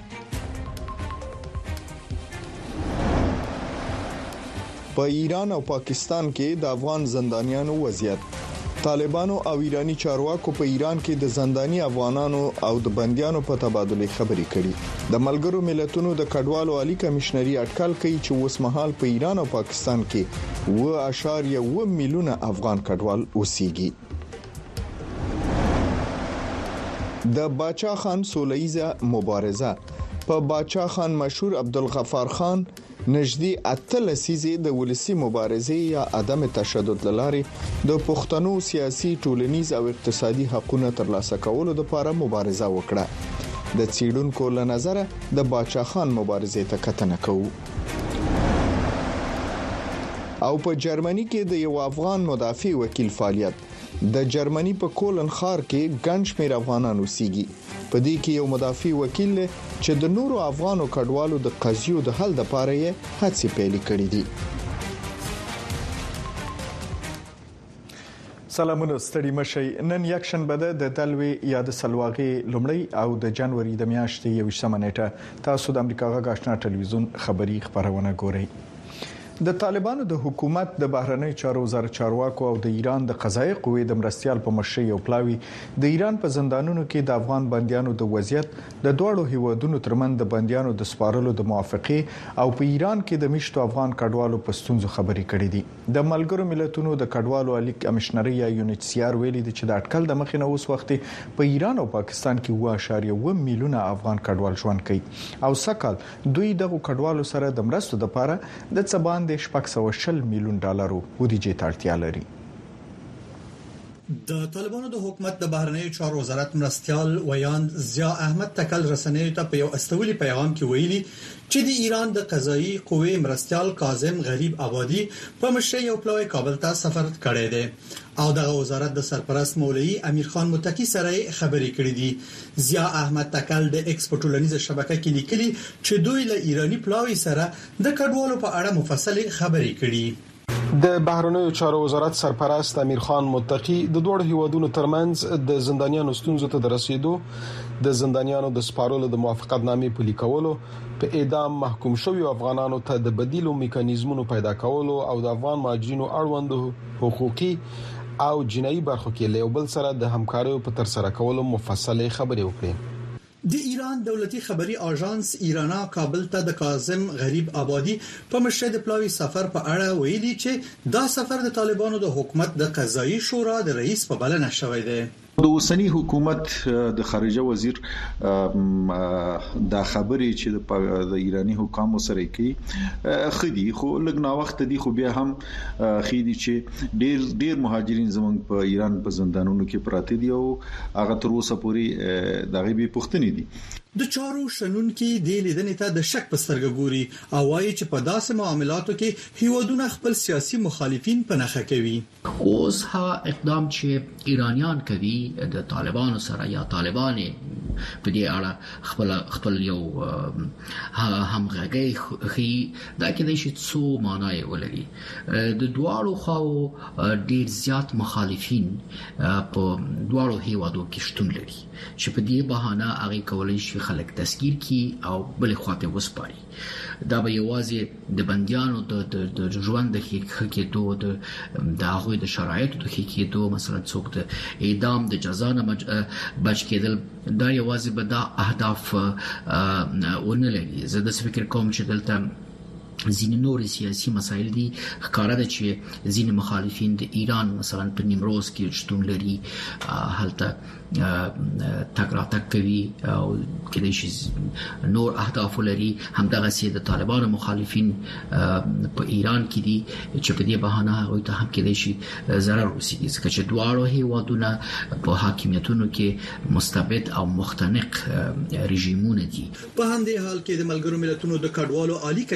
په ایران او پاکستان کې د افغان زندانیانو وضعیت. طالبانو او ایرانی چارواکو په ایران کې د زنداني افغانانو او د بنديانو په تبادله خبرې کړي. د ملګرو ملتونو د کډوالو عالی کمشنري اټکل کوي چې اوسمهال په ایران او پاکستان کې و اشاریه و میلیونه افغان کډوال اوسېږي. د باچا خان سولهیزه مبارزه. په باچا خان مشهور عبدالغفار خان نږدې اته لسیزې د ولسی مبارزې یا عدم تشدد لارې د پښتنو سیاسي ټولنیز او اقتصادي حقوقو ترلاسه کولو لپاره مبارزه وکړه. د څېړونکو له نظره د باچا خان مبارزې ته کتنه کوو. او په جرمني کې د یو افغان مدافع وکیل فعالیت. د جرمني په کولن ښار کې ګڼ شمېر افغانان اوسېږي. په دې کې یو مدافع وکیل چې د نورو افغانو کډوالو د قضیو د حل لپاره یې هڅې پیل کړې دي. سلامونه ستړي مشي. نن یک شنبه ده د دلوي یا د سلواغي لومړی او د جنوري د میاشتې یوشتمه نیټه. تاسو د امریکا غږ آشنا ټلویزیون خبری خبرونه ګورئ. د طالبانو د حکومت د بهرنی چارو وزارت چارواکو او د ایران د قضایي قوې د مرستيال په مشرۍ او پلاوی د ایران په زندانونو کې د افغان بنديانو د وضعیت د دوړو هیوادونو ترمن د بنديانو د سپارلو د موافقه او په ایران کې د مشتو افغان کډوالو په ستونزو خبرې کړې دي. د ملګرو ملتونو د کډوالو عالی کمشنري یا یونیسیار ویلي دي چې د اټکل د مخینه اوس وخت په ایران او پاکستان کې و اشاریه و میلیونه افغان کډوال ژوند کوي او سکهال دوی دغه کډوالو سره د مرستو لپاره د څبان د شپږ سوه شل میلیون ډالرو بودیجې ته اړتیا لري. د طالبانو د حکومت د بهرنی چارو وزارت مرستيال ویاند ضیا احمد تکل رسنیو ته په یو استولي پیغام کې ویلي چې د ایران د قضایي قوې مرستيال کاظم غریب آبادی په مشرۍ او پلوی کابل ته سفر کړی دی او د وزارت د سرپرست مولوی امیر خان متقی سره خبرې کړې دي. ضیا احمد تکل د ایکسپورټ ټولنیزه شبکې کې لیکلي چې دوی له ایرانی پلوی سره د کډوالو په اړه مفصل خبرې کړي. د بهرنیو چارو وزارت سرپرست امیر خان متقی د دوه هیوادونو ترمنځ د زندانیانو ستونزو ته د رسیدو، د زندانیانو د سپارلو د موافقتنامې پلي کولو، په اعدام محکوم شوی افغانانو ته د بدیلو میکانیزمونو پیدا کولو او د افغان مهاجرینو اړوند حقوقي او جنایي برخو کې له بل سره د همکارۍ په تر سره کولو مفصل خبرې وکړي. د ایران دولتي خبري اژانس ایرانا کابل ته د کاظم غریب آبادی په مشرۍ د پلاوی سفر په اړه ویلي چې دا سفر د طالبانو د حکومت د قضایي شورا د رئیس په بلنه شوی دی. د اوسنی حکومت د خارجه وزیر دا خبرې چې د ایرانی حکام سره کوي خدي خو لګنا وخت دي خو بیا هم خېدي چې ډیر ډیر مهاجرین زمونږ په ایران په زندانونو کې پراته دي او هغه تر اوسه پورې دغه به پښتني دي. د چارو شنونکو د لیدنې ته د شک په سترګه ګوري او وايي چې په داسې معاملاتو کې هیوادونه خپل سیاسي مخالفین په نخښه کوي. اوس ها اقدام چې ایرانیان کوي د طالبانو سره یا طالبان په دې اړه خپل خپل یو همغږي خي دا کې د شي څو معنی ولري. د دواړو خواو ډیر زیات مخالفین په دواړو هیوادو کې شتون لري چې په دې بهانه هغه کولای شي خلک تسکیر کی او بل خواته وسپاري. دا به یوازې د بنديانو د د ژوند د حقیقتو د د هغه د شرایطو د حقیقتو مثلا څوک د اعدام د جزا نه بچ کېدل دا یوازې به دا اهداف ونه لري. زه د فکر کوم چې دلته ځینې نور سیاسي مسایل دي. ښکاره ده چې ځینې مخالفین د ایران مثلا په نیمروز کې شتون لري، هلته تک راتک کوي او کله چې نور اهداف لري. همدغه سي د طالبانو مخالفین په ایران کې دي چې په دې بهانه هغه ته هم کله شي ضرر ورسیږي ځکه چې دواړو هیوادونه په حاکمیتونو کې مستبد او مختنق رژیمونه دي. په همدې حال کې د ملګرو ملتونو د کډوالو عالی کمشنري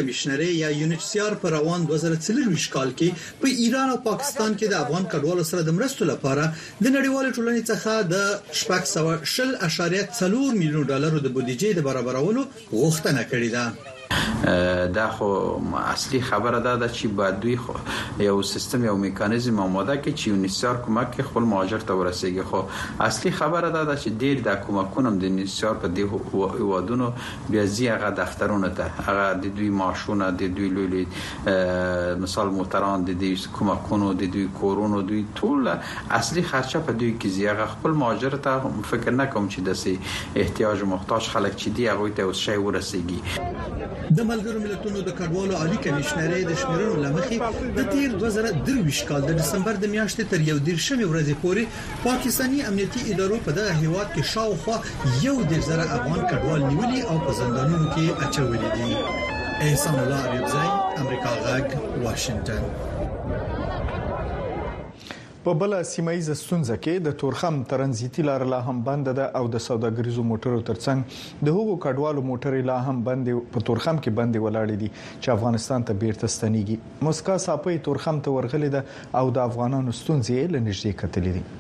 ادارې یا یونیسیار په روان دوه زره څلور کال کې په ایران او پاکستان کې د افغان کډوالو سره د مرستو لپاره د نړیوال ټولنې څخه د شپږ سوه شل اعشاریه څلور میلیون ډالرو د بودیجې د برابرولو غوښتنه کړې ده. دا خو اصلي خبره ده چې باید دوی خو یو سیستم یو میکانیزم آماده کړي چې یونیسیار کومک کې خپل مهاجر ته ورسیږي. خو اصلي خبره ده چې ډیر د کومکونو د یونیسیار په دې هوادونو بیا زی هغه دفترونه ته هغه د دوی معاشونه د دوی لولي مثال موتران د دوی کومکونو د دوی کورونو دوی ټول اصلي خرچه په دوی کې زی هغه خپل مهاجر ته فکر نکوم چې د سي احتیاج محتاج خلک چې دی هغه ته شی ورسیږي. د ملګرو ملتونو د کډوالو عالی کمشنري د شمیرنو لمخې د تیر دوه زره درویش کال د دسمبر د میاشتې تر یو ډیر شمې ورځې پورې پاکستاني امنیتي ادارو په دغه هیواد کې شاوخوا یو ډیر زره افغان کډوال نیولي او په زندانونو کې اچولي دي. احسان الله عربزی، امریکا غږ، واشنگټن. په بل سیمایي ستونزه کې د تورخم ترانزیتي لار لا هم بند ده او د سوداګریزو موټرو ترڅنګ د هغو کډوالو موټرې لا هم بند په تورخم کې بند ولاړې دي چې افغانستان ته بیرته ستنېږي. مسکا صاحب تورخم ته ورغلې ده او د افغانانو ستونزې له نږدې کتلې دي.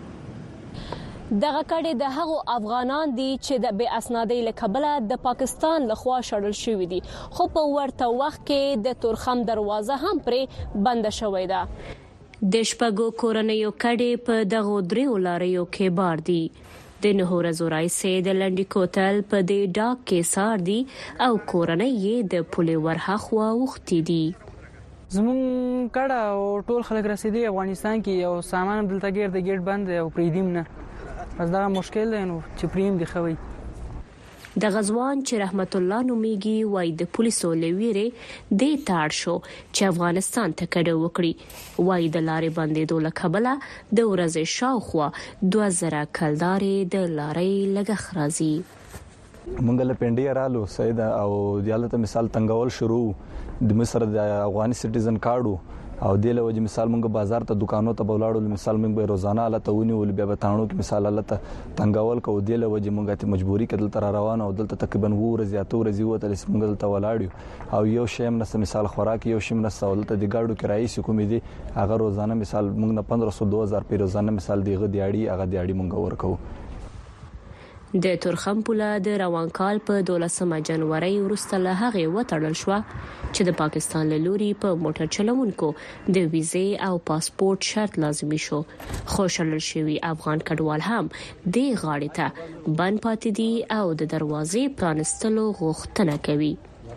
دغه کډې د هغو افغانان دي چې د بې اسنادۍ له کبله د پاکستان لخوا شړل شوی دي، خو په ورته وخت کې د تورخم دروازه هم پرې بند شوې ده. د شپږو کورنیو کډې په دغه دریو لاریو کې بار دي. د نهور زورای سه د لنډی کوتل په دې ډاک کې سار دي او کورنۍ یې د پولې ورهخوا وختي دي. زمون کډه او ټول خلک رسیدي افغانستان کې او سامان دلته ګیر د ګیټ بند او پریدیم نه بس دا مشکل دی نو چې پریم دی خوي. د غزوان چې رحمت الله نوميږي وای د پولیسو لویره د تاړ شو چې افغانستان ته کډه وکړي. وای د لارې باندې دوله کبله د ورځې شاوخوا دوه زره کلدارې د لارې لګخ راځي. مونږ له پنډي رالو سید او دیالته مثال تنگول شروع د مصر د افغاني سټیزن کارډو او د لوجه مثال مونږ بازار ته دکانو ته بولاړو مثال مونږ به روزانه اله ونی ول بیا به تانو کې مثال اله ته تنگول کو د لوجه مونږ ته مجبوری کدل تر روان او دلته تقریبا ور زیاتو ورځي وته لس مونږ دلته ولاړو او یو شیم نس مثال خوراک یو شیم نس ولته د ګاډو کرایي سکومې دي هغه روزانه مثال مونږ نه پندرہ سو دو هزار په روزانه مثال دیغه دیاړي هغه دیاړي مونږ ورکو. د تورخم پوله د روان کال په دولسمه جنوري وروسته له هغه وټړل شو چې د پاکستان له لوري په موټر چلوونکو د ویزې او پاسپورت شرط لازمي شو. خو شړل شوی افغان کډوال هم د غاړې ته بند پاتې دي او د دروازې پرانستلو غوښتنه کوي.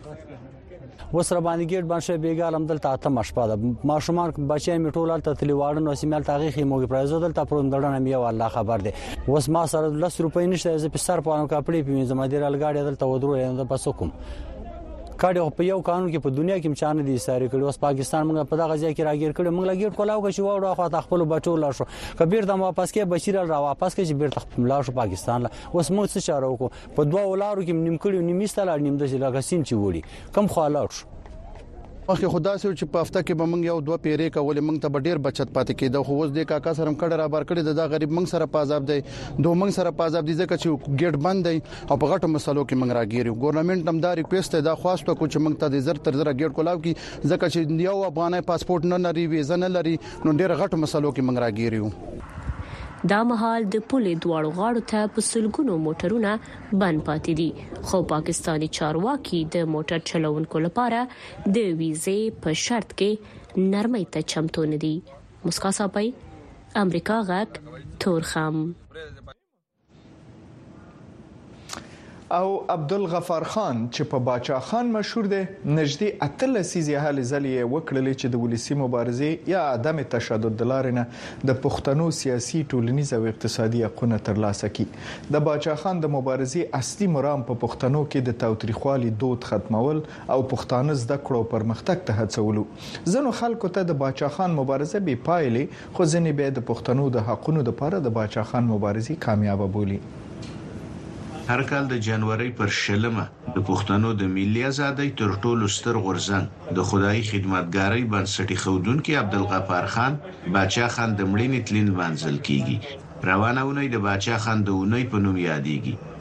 وسره باندې ګیټ باندې بیګالم دلته اته مشپاده ماشومان بچي می ټول ته تلیواړن او سیمال تاریخي موږ پرایزو دلته پروم دړنه مې والله خبر ده. وس ما سره لس روپۍ نشته زه په سر پانو کپړې په زمادي رالګاډي دلته ودرو نه پس کوم کاډو په یو قانون کې په دنیا کې مچانه دي ساري کړي. اوس پاکستان موږ په دغه ځای کې راګیر کړي موږ لګیټ کولاو کې شو او خو خپل بچو لا شو کبیر د واپس کې بشیر را واپس کې چې بیرته لا شو پاکستان لا اوس موږ څه چارو کو په دوه ولارو کې نیم کړي نیم استل نیم د لګسین چې وړي کم خالاټ شو. اخی خدا سره چې په هفته کې به موږ یو دوه پیرې کولې موږ ته ډېر بچت پاتې کېده خو اوس د کاکا سره کډه را بار کړی د غریب موږ سره پازاب دی دوه موږ سره پازاب دي ځکه چې ګیټ بند دی او په غټو مسلو کې موږ راګیرو. ګورنمنت هم دا ریکوست دا خواسته کو چې موږ ته د زر تر زر ګیټ کولاو کې ځکه چې یو افغاني پاسپورت نه لري ویزه نه لري نو ډېر غټو مسلو کې موږ راګیرو. دا مهال د پولې دواړو غاړو ته په سلګونو موټرونه بند پاتې دي خو پاکستاني چارواکي د موټر چلوونکو لپاره د ویزې په شرط کې نرمۍ ته چمتو نه دي. مسکا صاحب امریکا غږ تورخم. او عبدالغفار خان چې په باچا خان مشهور دی نږدې اتل سیزه هلې زلې وکړلې چې د ولسی مبارزې یا عدم تشدد دلارنه د پښتنو سیاسي ټولنیز او اقتصادي حقوقونه ترلاسه کړي. د باچا خان د مبارزې اصلي مرام په پښتنو کې د تاوتریخوالي دود ختمول او پښتانه زده کړو پرمختګ ته هڅولو. ځنو خلکو ته د باچا خان مبارزه بې پایلې خو ځنې به د پښتنو د حقوقو لپاره د باچا خان مبارزې کامیاب بولی. هر کال د جنوري پر شلمه د پښتنو د ملي ازادۍ تر ټولو ستر غورځنګ د خدای خدمتګارۍ بنسټي خودونکو عبدالغفار خان باچا خان د مړینې تلین منځل کیږي. روانه اونۍ د باچا خان د اونۍ په نوم یادېږي.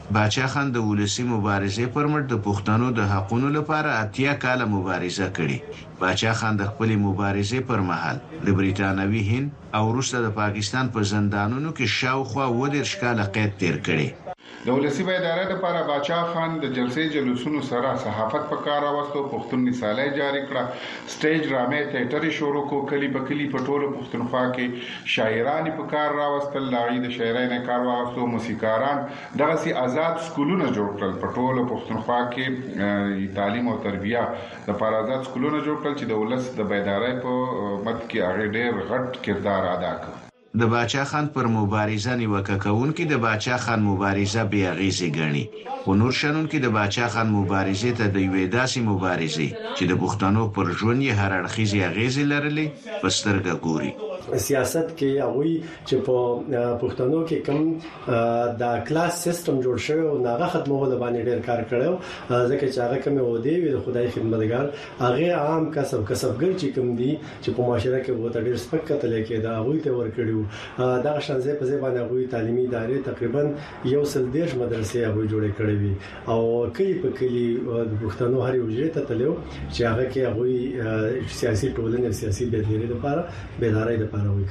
باچا خان د ولسی مبارزې پر مټ د پښتنو د حقوقو لپاره اتیا کاله مبارزه کړې. باچا خان د خپل مبارزې پر مهال د بریټانوي هند او روسیې د پاکستان په زندانونو کې شاوخوا ودېرش کاله قید تیر کړي. د ولسی ادارې لپاره باچا خان د جلسې جلوسونو سره صحافت په کار راوستو، پښتون مثالي جاری کړه، سټیج ډرامې تیاتر شروع کو، کلی په کلی په ټولو پښتونخوا کې شاعران په کار راوستل، لاغي د شاعرۍ نه کار واغستو، موسیقاران دغه سي آزاد سکولونه جوړ کړل په ټولو پښتونخوا کې تعلیم او تربیه لپاره آزاد سکولونه جوړ کړل چې د ولس د بیدارۍ په مت کې هغه ډېر غټ کردار ادا کړ. د باچا خان پر مبارزه نیوکه کوونکي د باچا خان مبارزه بې اغیزې ګڼي، خو نور شنونکي د باچا خان مبارزې ته د یوې داسې مبارزې چې د پښتنو پر ژوند یې هر اړخیزې اغیزې لرلې په سترګه ګوري. سیاست کې هغه چې په پښتنو کې کوم د کلاس سیستم جوړ شوی او هغه ختمول باندې ډېر کار کړو، ځکه چې هغه کوم و دی د خدای خدمتګار هغه عام کسب کسبګر چې کوم دي چې په معاشره کې وته ډېر سپک کتل کې دا هغه ته ور کړیو. دا شانزه په ځای باندې هغه تعلیمي ادارې تقریبا یو سل دیش مدرسې هغه جوړې کړې وي او کلی په کلی د پښتنو هر یو ځای ته تلو چې هغه کې هغه سیاسي ټولنې سیاسي بیداری لپاره بیداری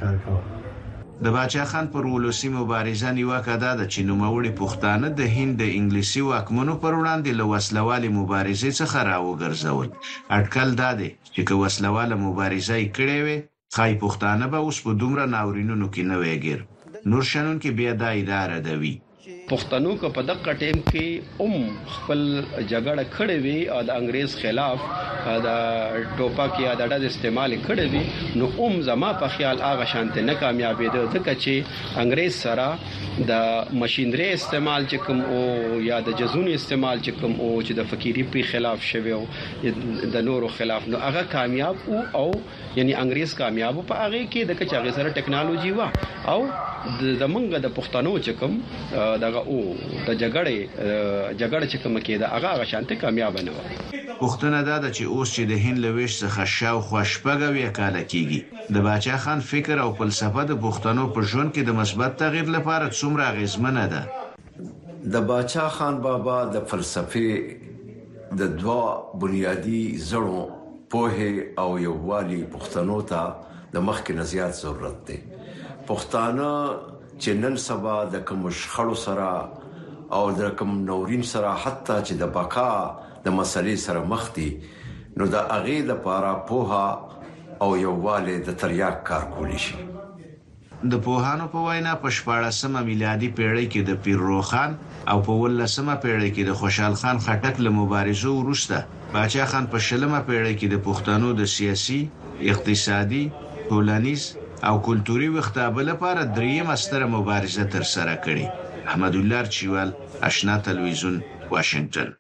د باچا خان پر ولسی مبارزه نیوکه ده چې نوموړي پښتانه د هند د انګلیسي واکمنو پر وړاندې له وسلوالي مبارزې څخه راوګرځول. اټکل دا دی چې که وسلواله مبارزه یې کړې وي خای پښتانه به اوس په دومره ناورینونو کې نه ویګر. نور شنونکي بیا دا اداره دوي پښتنو کو په دغه ټیم کې اوم خپل جګړه کړې وي او د انګريز خلاف د ټوپک یا د ډز استعمال کړې وي، نو اوم زما په خیال هغه شانته نه کامیابې ده ځکه چې انګريز سره د ماشينري استعمال چې کوم او یا د جزونی استعمال چې کوم او چې د فقيري په خلاف شوی او د نورو خلاف، نو هغه کامیاب او یعنی انګريز کامیاب په هغه کې د کچاغه سره ټکنالوژي وا او د منګه د پښتنو چې کوم دغه او د جګړې جګړه چې کوم کې دا هغه شانته کامیاب نه و. پښتنه دا چې اوس چې د هند لويش څخه شاو خوشبګوي کاله کیږي، د باچا خان فکر او فلسفه د پښتنو په ژوند کې د مثبت تغییر لپاره څومره اغیزمنه ده. د باچا خان بابا د فلسفه د دوا بنیادی زړو په او یووالي پښتنو ته د مخکې نزيات ضرورت دی. پښتانه چې نن سبا د کوم شخړو سره او د کوم نورین سره حتی چې د بقا د مسلې سره مخ دي، نو د اغه د لپاره پوها او یوواله د تریاک کار کولی شي. د پوهانو په وینا په شپاړسمه میلادي پیړۍ کې د پیر روخان او په ولسمه پیړۍ کې د خوشحال خان خټک له مبارزو وروسته باچا خان په شلمه پیړۍ کې د پښتنو د سیاسي، اقتصادي، ټولنیز او کلتوري وختابه لپاره دریم ستره مبارزه تر سره کړې. احمد الله چوال، آشنا تلویزیون، واشنگټن.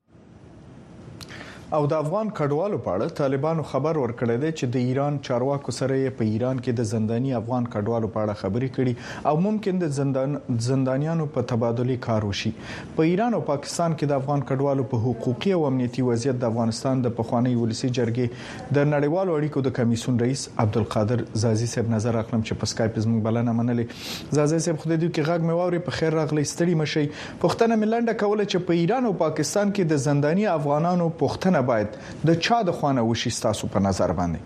او د افغان کډوالو په اړه طالبانو خبر ورکړی دی چې د ایران چارواکو سره په ایران کې د زنداني افغان کډوالو په اړه خبرې کړي او ممکن د زندان زندانیانو په تبادله کار وشي. په ایران او پاکستان کې د افغان کډوالو په حقوقي او امنیتي وضعیت د افغانستان د پخوانی ولسی جرګې د نړیوالو اړیکو د کمیسیون رئیس عبدالقادر زازي صاحب نظر اخلم چې په سکایپ زموږ بلنه منلې. زازي صاحب خو دې کې غږ مې واوري، په خیر راغلی، ستړي مشي. پښتنه ملنډه کوله چې په ایران او پاکستان کې د زنداني افغانانو پښتنه باید د چا د خوانه وشي تاسو په نظر باندې؟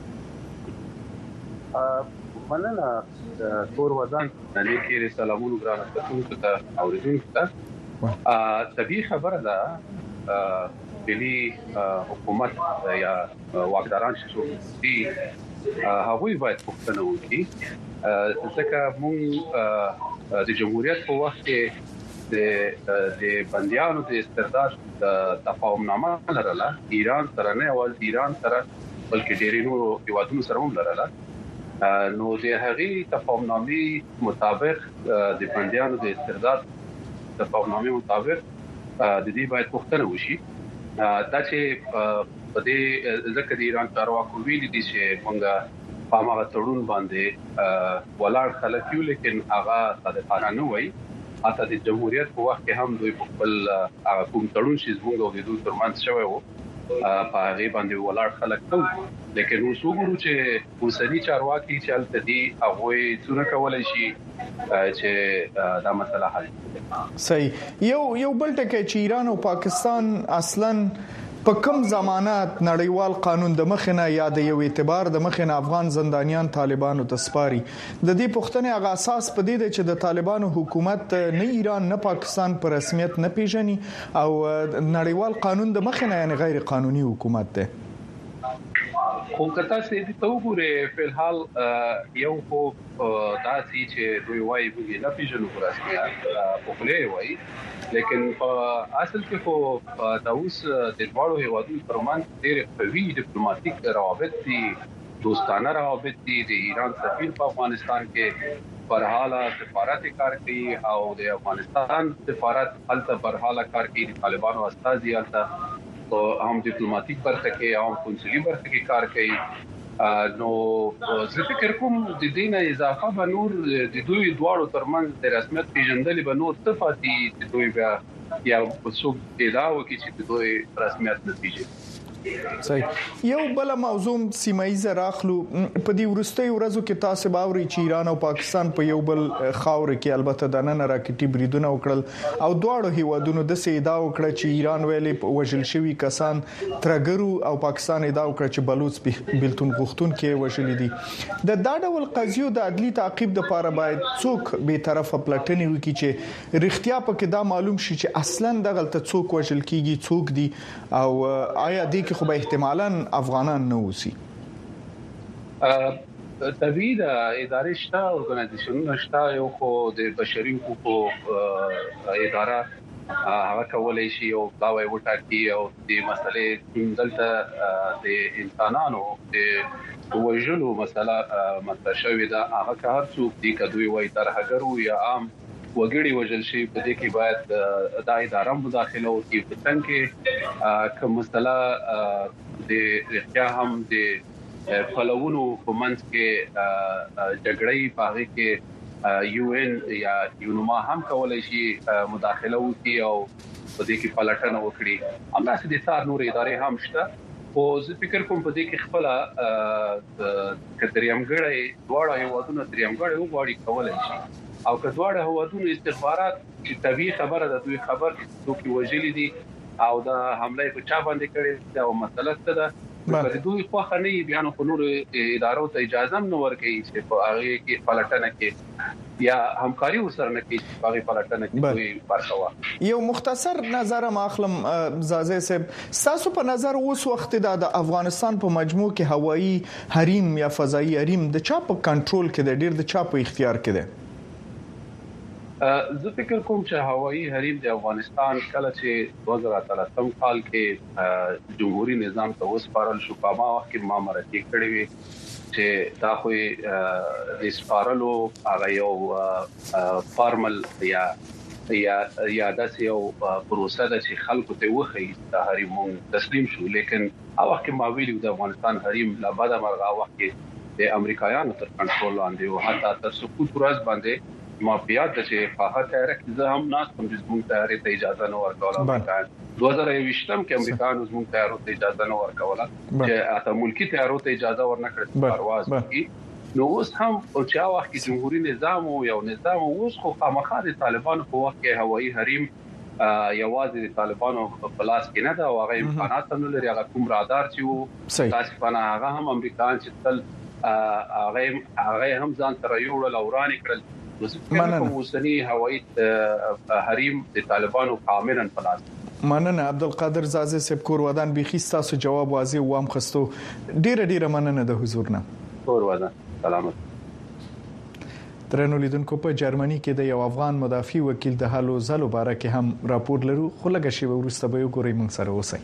مننه د تور وزن د لیکي سلامونو ګران تاسو ته اوریدونکو ته طبيعي خبره ده بلی حکومت یا واکداران چې دي هغوی باید پښتنه وکړي، ځکه موږ د جمهوریت په وخت کې د د بنديانو د استرداد د تفاهم نامه لرله ایران سره، نه اول ایران سره بلکې ډېری نورو هیوادونو سره هم لرله. نو د هغې تفاهم نامې مطابق د بنديانو د استرداد تفاهم نامې مطابق د دې باید پوښتنه وشي. دا چې په دې ځکه د ایران چارواکو ویلي دي چې موږ په هغه تړون باندې ولاړ خلک یو، لیکن هغه صادقانه نه وایي. حتی د جمهوریت په وخت کې هم دوی په خپل کوم تړون چې زموږ او د دوی ترمنځ شوی وو په هغه باندې ولاړ خلک کوي. لیکن اوس وګورو چې اوسنی چارواکي چې الته دي هغه څونه کولای شي چې دا مسله حل کړي. صحیح. یو یو بل ټکی چې ایران او پاکستان اصلاً په کوم ضمانات نړیوال قانون د مخنه یا د یو اعتبار د مخنه افغان زندانیان طالبانو ته سپاري. د دې پښتنې هغه اساس په دې دی چې د طالبانو حکومت نه ایران نه پاکستان په رسمیت نه پیژني او نړیوال قانون د مخنه یعنی غیر قانوني حکومت دی. خو کته سي دي ته وګوره په الحال یو خو داسي چې دوی وايي موږ نه پیژنو ورسره په خله وايي لیکن په اصل کې خو دا اوس د ډوړو هیوادونو ترمنځ ډېر قوي ډیپلوماټیک روابط دي، دوستانه روابط دي. د ایران سفیر په افغانستان کې برحاله سفارت کار کوي او د افغانستان سفارت هلته برحاله کار کوي. د طالبانو استازي هلته او هم ډیپلوماټیک برخه کې او هم کنسولي برخه کې کار کوي. نو زه فکر کوم د دې نه اضافه به نور د دوی دواړو ترمنځ د رسمیت پیژندل به نور صفاتي د دوی بیا یا څوک ادعا وکړي چې د دوی رسمیت نه پیژني. صحیح. یو بل موضوع سیمایي زراخلو په دې ورستۍ ورځو کې تاسو باوري چې ایران او پاکستان په یو بل خاور کې البته د نن راکټي بریدونه وکړل او دواړو هیوادونو د سیدا وکړه چې ایران ویلې وژل شوی کسان ترګرو او پاکستان ادعا وکړه چې بلوچ بلتون غختون کې وژل دي. د دا ډول قضیو د عدلي تعقیب لپاره باید څوک به طرفه پلټنې وکړي چې رښتیا پکې دا معلوم شي چې اصلا دغه ته څوک وژل کیږي څوک دي او آیا دې خو به احتمالاً افغانان نه وسی. طبیعي د ادارې شته اورګنایزیشنونه شته یو خو د بشري حقوقو اداره هغه کولای شي او دا وایي وټاکي او د مسلې دلته د انسانانو د وژلو مسله مطرح شوې ده. هغه که هر څوک دي که دوی وایي ترهګرو یا عام وګړي وژل شي په دې کې باید د اداره مداخله وکړي په څنګه کې کوم مسله د رښتیا هم د فلوونو په منځ کې جګړې په هغه کې یو ان یا یونما هم کولای شي مداخله وکړي او په دې کې پلټنه وکړي. همداسې د څار نور ادارې هم شته او زه فکر کوم په دې کې خپل کتریامګړې دواړه هیوادونو تریامګړې وغواړي کولای شي او کډوړه هوادونو استخبارات چې طبيعي خبره ده دوی خبر څوک وژلي دي او دا حمله په چا باندې کړي دا مسله څه ده په دوی خو خني بیان خو نور ادارو ته اجازه نه ورکړي چې په هغه کې پلټنه کې یا همکاري وسره نه کوي چې هغه پلټنه کې دوی برخوا. یو مختصر نظر ماخلم زازه صاحب تاسو په نظر اوس وخت د افغانستان په مجموع کې هوایی حریم یا فضائي حریم د چا په کنټرول کې د ډیر د چا په اختیار کې ده؟ زه فکر کوم چې هوایی حریم د افغانستان کله چې دوه زره اتلسم کال کې جمهوریت نظام ته وسپارل شو په ما وخت کې ما مرتي کړی وي چې دا خو د سپارلو هغه یو فارمل یا یا یا داسې یو پروسه ده چې خلکو ته وخی د حریم تسلیم شو. لیکن هغه وخت کې ما ویلو د افغانستان حریم لا بعد مرغه وخت کې د امریکایانو تر کنټرول لاندې او حتی تر سقوط ورځ باندې ما پیاد چې په هغه تیار کې زه هم ناس کوم چې موږ تیارې ته اجازه نه ورکوله. امریکایان دوه زره یوویشتم کې امریکایانو موږ تیارو ته اجازه نه ورکوله چې اته ملکی تیارو ته اجازه ورنکړه پرواز وکړي. نو اوس هم چې هغه وخت کې جمهوریت نظام او یو نظام اوس خو خامخا د طالبانو په وخت کې هوایی حریم یوازې د طالبانو په لاس کې نه دا او هغه امکانات هم لري. هغه کوم رادار چې وو تاسو په هغه هم امریکایان چې تل هغه هغه هم ځان سره یو ول اورانې کړل. مننه اوسنی هوایی حریم د طالبانو کاملا پلاس. مننه عبدالقادر زازه صاحب کور ودان بيخي تاسو جواب واضح و هم خستو ډیره ډیره مننه د حضور نه. کور ودان سلامت. ترنو لیدونکو په جرمني کې د یو افغان مدافع وکیل د حالو زلو باره کې هم راپور لرو خو لږه شی ورسته به وګورئ موږ سره اوسئ.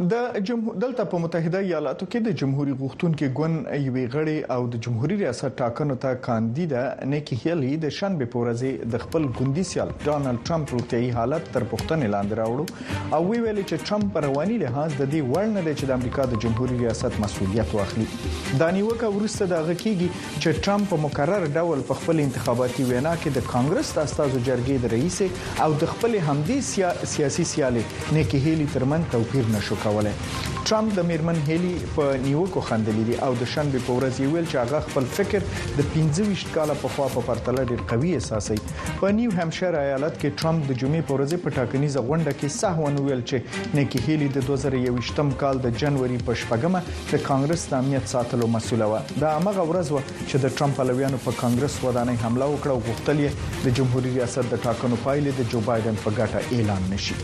د جمهور دلته په متحده ایالاتو کې د جمهوریت غوښتونکو ګوند یوې غړي او د جمهوریت ریاست ټاکنو ته کاندیدا نیکی هیلی د شنبه په ورځ د خپل ګوندي سیال ډانلډ ټرمپ روغتيایي حالت تر پوښتنې لاندې راوړو او وی ویل چې ټرمپ په رواني لحاظ د دې وړ نه دی چې د امریکا د جمهوریت ریاست مسؤلیت واخلي. دا نیوکه ورسته د غکیږي چې ټرمپ په مکرر ډول په خپل انتخاباتي وینا کې د کانګرس د استازو جرګې د رئیس او د خپل همدې سیا... سیاسي سیالي نیکی هیلی ترمن توپیر نشو کولای. ټرمپ د میرمن هیلی په نیوکو خندلې دي او د شنبه په ورځ ویل چې هغه خپل فکر د پنځه ویشت کاله په خوا په پرتله ډېر قوي احساسي. په نیو همشایر ایالت کې ټرمپ د جمعې په ورځ په ټاکنیزه غونډه کې سهون ویل چې نیکی هیلی د دوه زره یوویشتم کال د جنوري په شپږمه د کانګرس د امنیت ساتلو مسوله و. دا هغه ورځ و چې د ټرمپ پلویانو په کانګرس ودانۍ حمله وکړه او غوښتل یې د جمهوریت ریاست د ټاکنو پایلې د جو بایدن په ګټه اعلان نشي.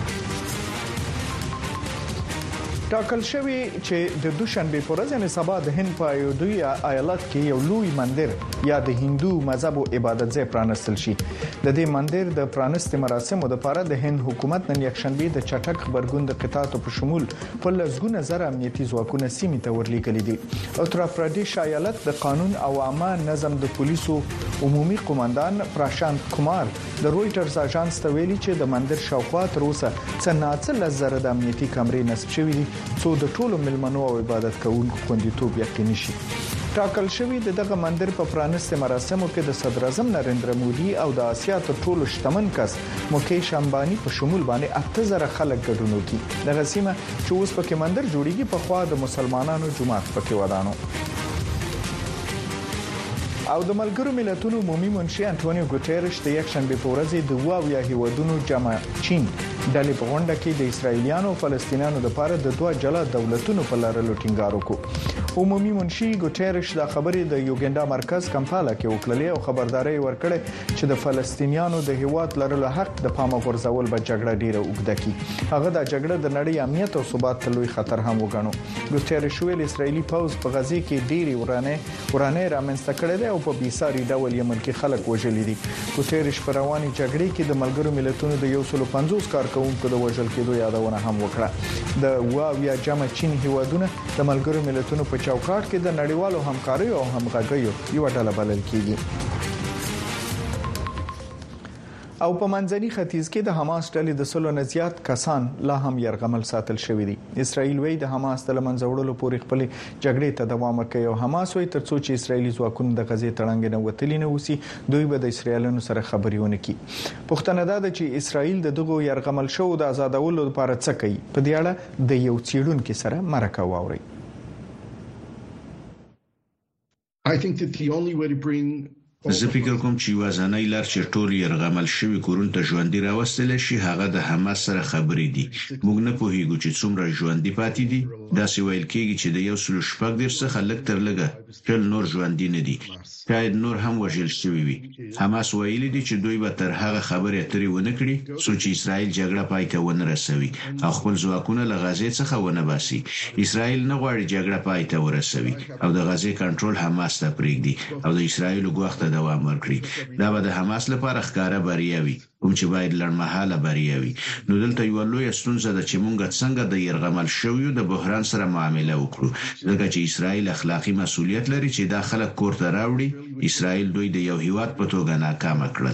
ټاکل شوی چې د دوشنبه په ورځ یعنی سبا د هند په ایودوی ایالت کې یو لوی مندر یا د هندو مذهب او عبادت ځای پرانستل شي. د دې مندر د پرانست مراسمو لپاره د هند حکومت نن یکشنبه د چټک خبرګون د قطاعاتو په شمول په لږونه زره امنیتي ځواکونه سیمې ته ورلیکل دي. اتر پردیش ایالت د قانون او عامه نظم د پولیسو عمومي قوماندان پراشانت کومار د رويټرز اژانس ته ویلي چې د مندر شاوخوا تر اوسه څنګه څه زره د امنیتي کمرې نصب شوې دي څو د ټولو ملمنو او عبادت کوونکو خوندیتوب یقیني شي. ټاکل شوی دغه مندر په پرانست مراسمو کې د صدر اعظم نریندرا مودي او د آسیا تر ټولو شتمن کس موکیش امبانی په شمول باندې اته زره خلک ګډون وکړي. دغه سیمه چې اوس پکې مندر جوړیږي په خوا د مسلمانانو جماعت پکې ودانو. او د ملګرو ملتونو عمومي منشي انټونیو ګوتيرش د یک شنبه په ورځ د واویا هیوادونو جمع چین ډلې په غونډه کې د اسرایلیانو او فلسطینیانو لپاره د دوه جلا دولتونو په لارلو ټینګار وکړ. عمومي منشي ګوتيرش دا خبرې د یوګنډا مرکز کمپالا کې وکړلې او خبرداري ورکړه چې د فلسطینیانو د هیواد لرلو حق د پامه غورځول به جګړه ډیره اوږده کړي. هغه د جګړه د نړۍ امنیت او ثبات ته لوی خطر هم وګڼو. ګوتيرش ویل اسرایلی پوز په غزه کې ډیری ورانه ورانه رامنځته کړې ده او په بیساري ډول یمن کې خلک وژلي دي. ګوتيرش په رواني جګړې کې د ملګرو ملتونو د یو سل او پنځوس کارکونکو د وژل کېدو یادونه هم وکړه. د واویا جمع چین هیوادونه د ملګرو ملتونو په چوکاټ کې د نړیوالو همکارۍ او همغږیو یو ډله بلل کیږي. او په منځني ختیځ کې د حماس ډلې د سلو نه زیات کسان لا هم يرغمل ساتل شوی دي. اسرائیل وایي د حماس د لمنځه وړلو پورې خپل جګړې ته دوام ورکوي او حماس وایي ترڅو چې اسرائیلي ځواکونه د غزې تړنګ نه وتلی نه وسی دوی به د اسرائیلانو سره خبرې ونه کړي. پښتنه ده چې اسرائیل د دغه يرغمل شو د آزادولو لپاره څه کوي په دې اړه د یو څېړونکو سره مرکه واوري. I think that the only way to bring زه فکر کوم چې وازنۍ لار چې ټول يرغمل شوی کورون ته ژوندۍ راوستل شي هغه د حماس سره خبرې دي. موږ نه پوهیږو چې څومره ژوندۍ پاتې دي. دا سی ویل کېږي چې د یو سل شپږ ډیر څخه لږ تر لږه ټول نور ژوندۍ نه دي. شاید نور هم وژل شوی وي. حماس ویلي دي چې دوی به تر هغه خبرې اترې ونه کړي چې اسرائیل جګړه پای ته ونه رسوي او خپل ځواکونه له غزې څخه ونه باسي. اسرائیل نه غواړي جګړه پای ته ورسوي او د غزې کنټرول حماس ته پرېږدي او د اسرائیل غوښتنه دوام ورکړي. دا به د حماس لپاره ښکارا بریا وي کوم چې باید لړمحاله بریا وي. نو دلته یو لوی ستونزه ده چې مونږ څنګه د يرغمل شویو د بحران سره معامله وکړو. ځکه چې اسرائیل اخلاقی مسؤلیت لري چې دا خلک کور ته راوړي. اسرائیل دوی د یو هیواد په توګه ناکام کړل.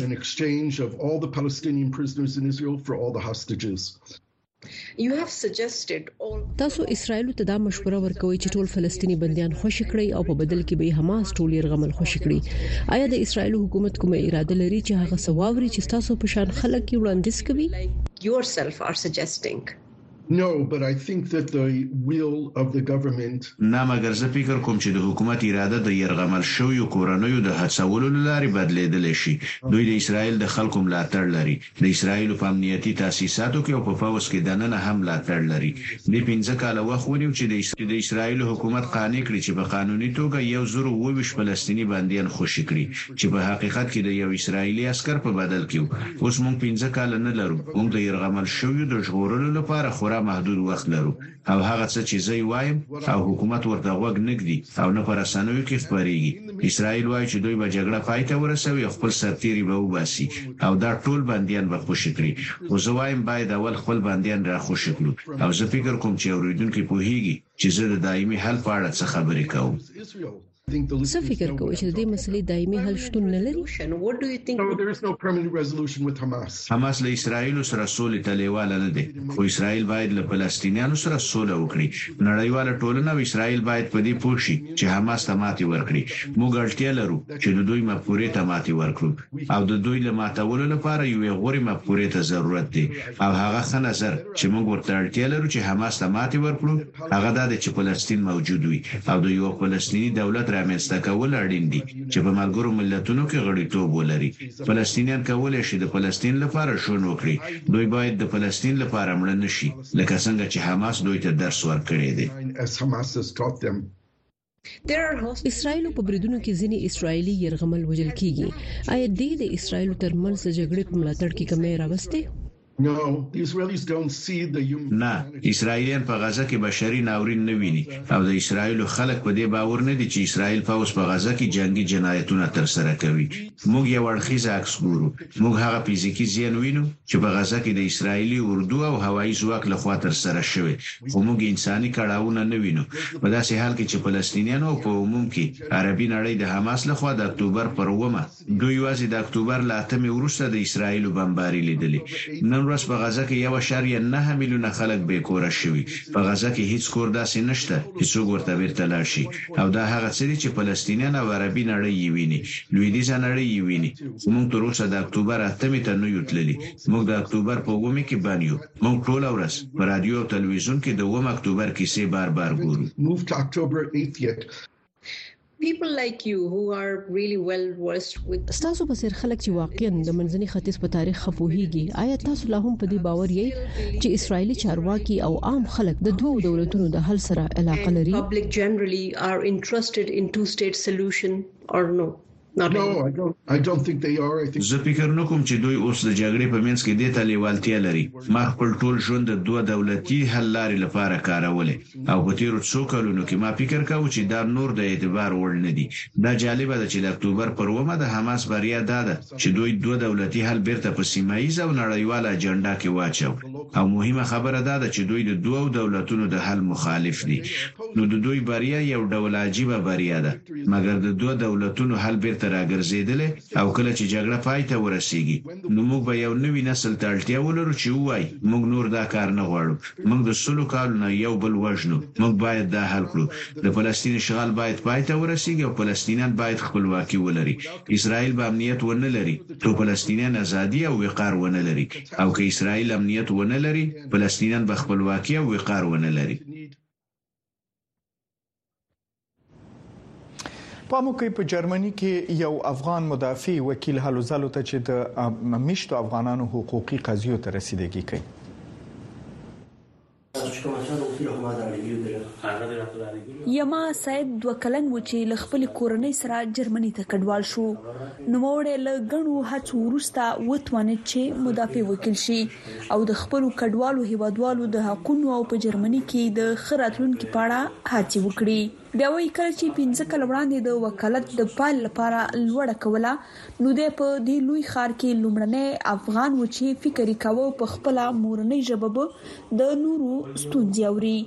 تاسو اسرائیل ته دا مشوره ورکوي چې ټول فلسطینی بنديان خوشی کړي او په بدل کې به حماس ټول يرغمل خوشی کړي. آیا د اسرائیل حکومت کومه اراده لري چې هغه سواوري چې تاسو په شان خلک یې وړاندیز کوي؟ yourself are suggesting No, but I think that the will of the government نه مګر زه فکر کوم چې د حکومت اراده د يرغمل شویو کورنیو د هڅولو لارې بدلیدل شي. دوی د اسرائیل د خلکو ملاتړ لري. د اسرائیل په امنیتي تاسیساتو کې او په فوز کې دننه هم ملاتړ لري. د پنځه کال وخت ونیو چې د اسرائیل حکومت قانع کړي چې په قانوني توګه یو زر او اووه فلسطینی بنديان خوشی کړي چې په حقیقت کې د یو اسرائیلي عسكر په بدل کې. اوس موږ پنځه کال نه لرو. موږ د يرغمل شویو د ژغورلو لپاره خورا خورا محدود وخت لرو او هغه څه چې زه وایم او حکومت ورته غوږ نګدي او نه پر اسانوي کې خبريږي. اسرائیل وايي چې دوی به جګړه پای ته ورسوي او خپل سرتيري به وباسي او دا ټول بنديان به خوشی کړي. خو زه وایم باید اول خپل بنديان را خوشی کړو او زه فکر کوم چې اوریدونکو پوهیږي چې زه د دایمي حل په اړه څه خبرې کوم. څه فکر کوئ چې د دې مسلې دایمي حل شتون نه لري؟ What do you think? No, there is no permanent resolution with Hamas. حماس له اسرائیل سره سولې ته لیواله نه دي، خو اسرائیل باید له فلسطینیانو سره سوله وکړي. نړیواله ټولنه او اسرائیل باید په دې پوه شي چې حماس ته ماتې ورکړي. موږ اړتیا لرو چې د دوی مفکورې ته ماتې ورکړو او د دوی له ماتولو لپاره یو غوړي مفکورې ته ضرورت دی او هغه څه نظر چې موږ ورته اړتیا لرو چې حماس ته ماتې ورکړو هغه دا چې فلسطین موجود وي او د یو فلسطینی دولت رامنځته کول اړین دي چې په ملګرو ملتونو کې غړیتوب ولري. فلسطینیان کولای شي د فلسطین لپاره شون وکړي. دوی باید د فلسطین لپاره مړ نشي لکه څنګه چې حماس دوی ته درس ورکړی دی. اسرائیل په بریدونو کې ځینې اسرائیلي يرغمل وژل کیږي. آیا د اسرائیل ترمنځ جګړې په ملاتړ کې کمی راوسته؟ No, the Israelis don't see the human. نه، اسرائیلیان په غزه کې بشري ناورین نه ویني او د اسرائیل خلک په دې باور نه دي چې اسرائیل فوز په غزه کې جنگي جنایتونه تر سره کوي. موږ یو اړخیز عکس ګورو. موږ هغه فزیکی زیان وینو چې په غزه کې د اسرائیلي اردو او هوایي ځواک لخوا تر سره شوی. خو موږ انساني کړهونه نه وینو. په داسې حال کې چې فلسطینیانو په عموم کې عربي نړۍ د حماس لخوا د اکتوبر پر اومه دوی واځي د اکتوبر له اتمې وروسته د اسرائیل بمباري لیدلې. نن ورځ په غزه کې یو شاریه نه میلیونه خلک به کور شوي. په غزه کې هیڅ کور داسې نشته چې څوک ورته بیرته لاړ شي او دا هغه څه دي چې فلسطینیان او عربي نړۍ یې ویني. لویدیځه نړۍ یې ویني. موږ تر اوسه د اکتوبر اتمې ته نه یو تللی. موږ د اکتوبر په اومه کې باندې موږ ټول ورځ په رادیو او تلویزیون کې د اومه اکتوبر کیسې بار بار ګورو. People like you who are really well versed with تاسو په سر خلک چې واقعا د منځني ختیځ په تاریخ خپوهيږي. آیا تاسو لا هم په دې باور یې چې اسرایلی چارواکي او عام خلک د دوه دولتونو د حل سره علاقه لري؟ Public generally are interested in two state solution or no? No, I don't. I don't think they are. I think. زه فکر نکوم چې دوی اوس د جګړې په منځ کې د تالیوالتیا لري. ما خپل ټول ژوند د دوه دولتي حل لارې لپاره کارولې او په تیرو څو کلونو کې ما فکر کاوه چې دا نور د اعتبار وړ نه دي. دا جالب ده چې د اکتوبر پر اومه د حماس بریا ده چې دوی دوه دولتي حل بیرته په سیمایي او نړیواله اجنډا کې واچو او مهمه خبره ده چې دوی د دوه دولتونو د حل مخالف دي. نو د دوی بریا یو ډول عجیبه بریا ده مګر د دوه دولتونو حل بیرته راګرځیدل او کله چې جګړه پای ته ورسیږي نو موږ به یو نوی نسل ته اړتیا ولرو چې وایي موږ نور دا کار نه غواړو. موږ د سلو کالونو یو بل وژنو. موږ باید دا حل کړو. د فلسطین اشغال باید پای ته ورسیږي او فلسطینیان باید خپلواکي ولري. اسرائیل به امنیت ونه لري ته فلسطینیان ازادي او وقار ونه لري او که اسرائیل امنیت ونه لري فلسطینیان به خپلواکي او وقار ونه لري. په موکي په جرمني کې یو افغان مدافع وکیل هلو زلو ته چې د مشتو افغانانو حقوقي قضیو ته رسیدګي کوي. یما سید دوکلن و چې لخپل کورنۍ سره جرمني ته کډوال شو. نو موړې له غنو هڅو ورسته وټونه چې مدافع وکیل شي او د خپل کډوالو هیوادوالو د حقوقو او په جرمني کې د خراتلونکو پاړه هڅه وکړي. بیا وایي کله چې پنځه کال وړاندې د وکالت د پال لپاره لوړه کوله نو د په دې لوی خار کې لومړنی افغان و چې فکر وکاوه په خپل مورنۍ ژبه د نورو ستونزې اوري.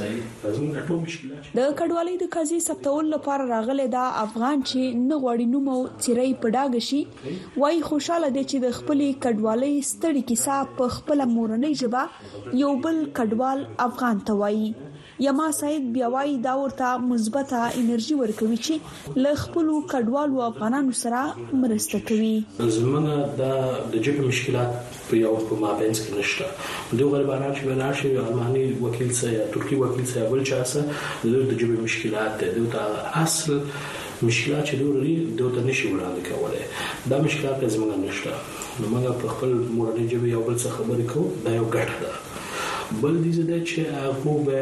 د کډوالۍ د قضیې ثبتول لپاره راغلی دا افغان چې نه غوړي نوم او چیرې پډاګ شي وایي خوشاله دي چې د خپل کډوالۍ ستړي کیسه په خپل مورنۍ ژبه یو بل کډوال افغان ته وایي. یما سید بیا وایي دا ورته مثبته انرژي ورکوي چې له خپل کډوالو افغانانو سره مرسته کوي. زمونږ د د جبه مشکلات په یو په مابینځ کې نشته. دوی غریبانه چې بلار شي الماني وکیل سره یا ترکی وکیل سره بل چا سره د جبه مشکلات ده. دوی ته اصل مشکلات چې دوی دوی ته نشي وړاندې کولای. دا مشکلات زمونږ نشته. نو موږ په خپل مورنۍ ژبه یو بل څه خبرې کوو دا یو ګټه ده. بل دې زده چې هغه به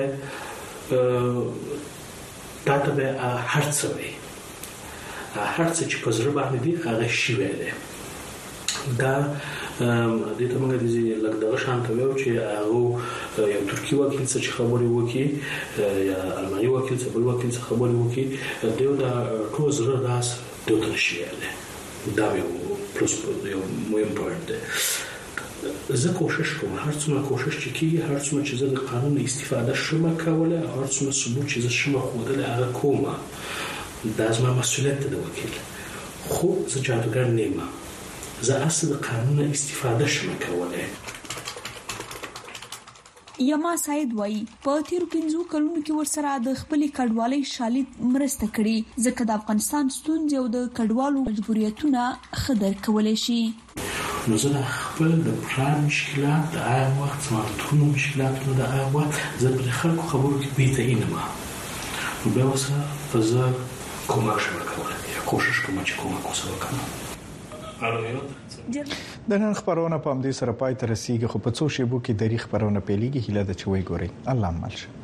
تاسو به هر څه وي هر څه چې په زړه باندې دی هغه شی ویل دا د ته موږ د لګدغه شانته ویو چې هغه یو ترکی وکیل څه خبري وکي یا الماني وکیل څه بل وکیل څه خبري وکي دیو دا ټول زړه داس دیو ته شي دا یو پلس یو مهم پوینټ دی. زه کوشش کوم هر څومره کوشش چې کیږي هر څومره چې زه د قانون استفاده شم کوله هر څومره ثبوت چې زه شم خوده هغه کومه دا زما مسؤلیت دی وکیل خو زه جادوګر نیمه زه اصل د قانون استفاده شم کوله. یما سعید وای په تیر پنځو کلونو کې ورسره د خپل کډوالۍ شالید مرسته کړي ځکه د افغانستان ستونزې او د کډوالو مجبوریتونه خدای کولای شي. نو زه خپل د پلان مشکلات د هغه وخت سمارتونو مشکلات نو د هغه وخت زه پر خلکو خبرو کې بیت اینما نو بیا وسه فزا کومه شمه کوله یا کوشش کوم چې کومه کوسه وکړم. د نن خبرونه په همدې سره پای ته رسیدي خو په څو شیبو کې د ریښ خبرونه پیلېږي هیله ده چې وای ګوري الله مالشه.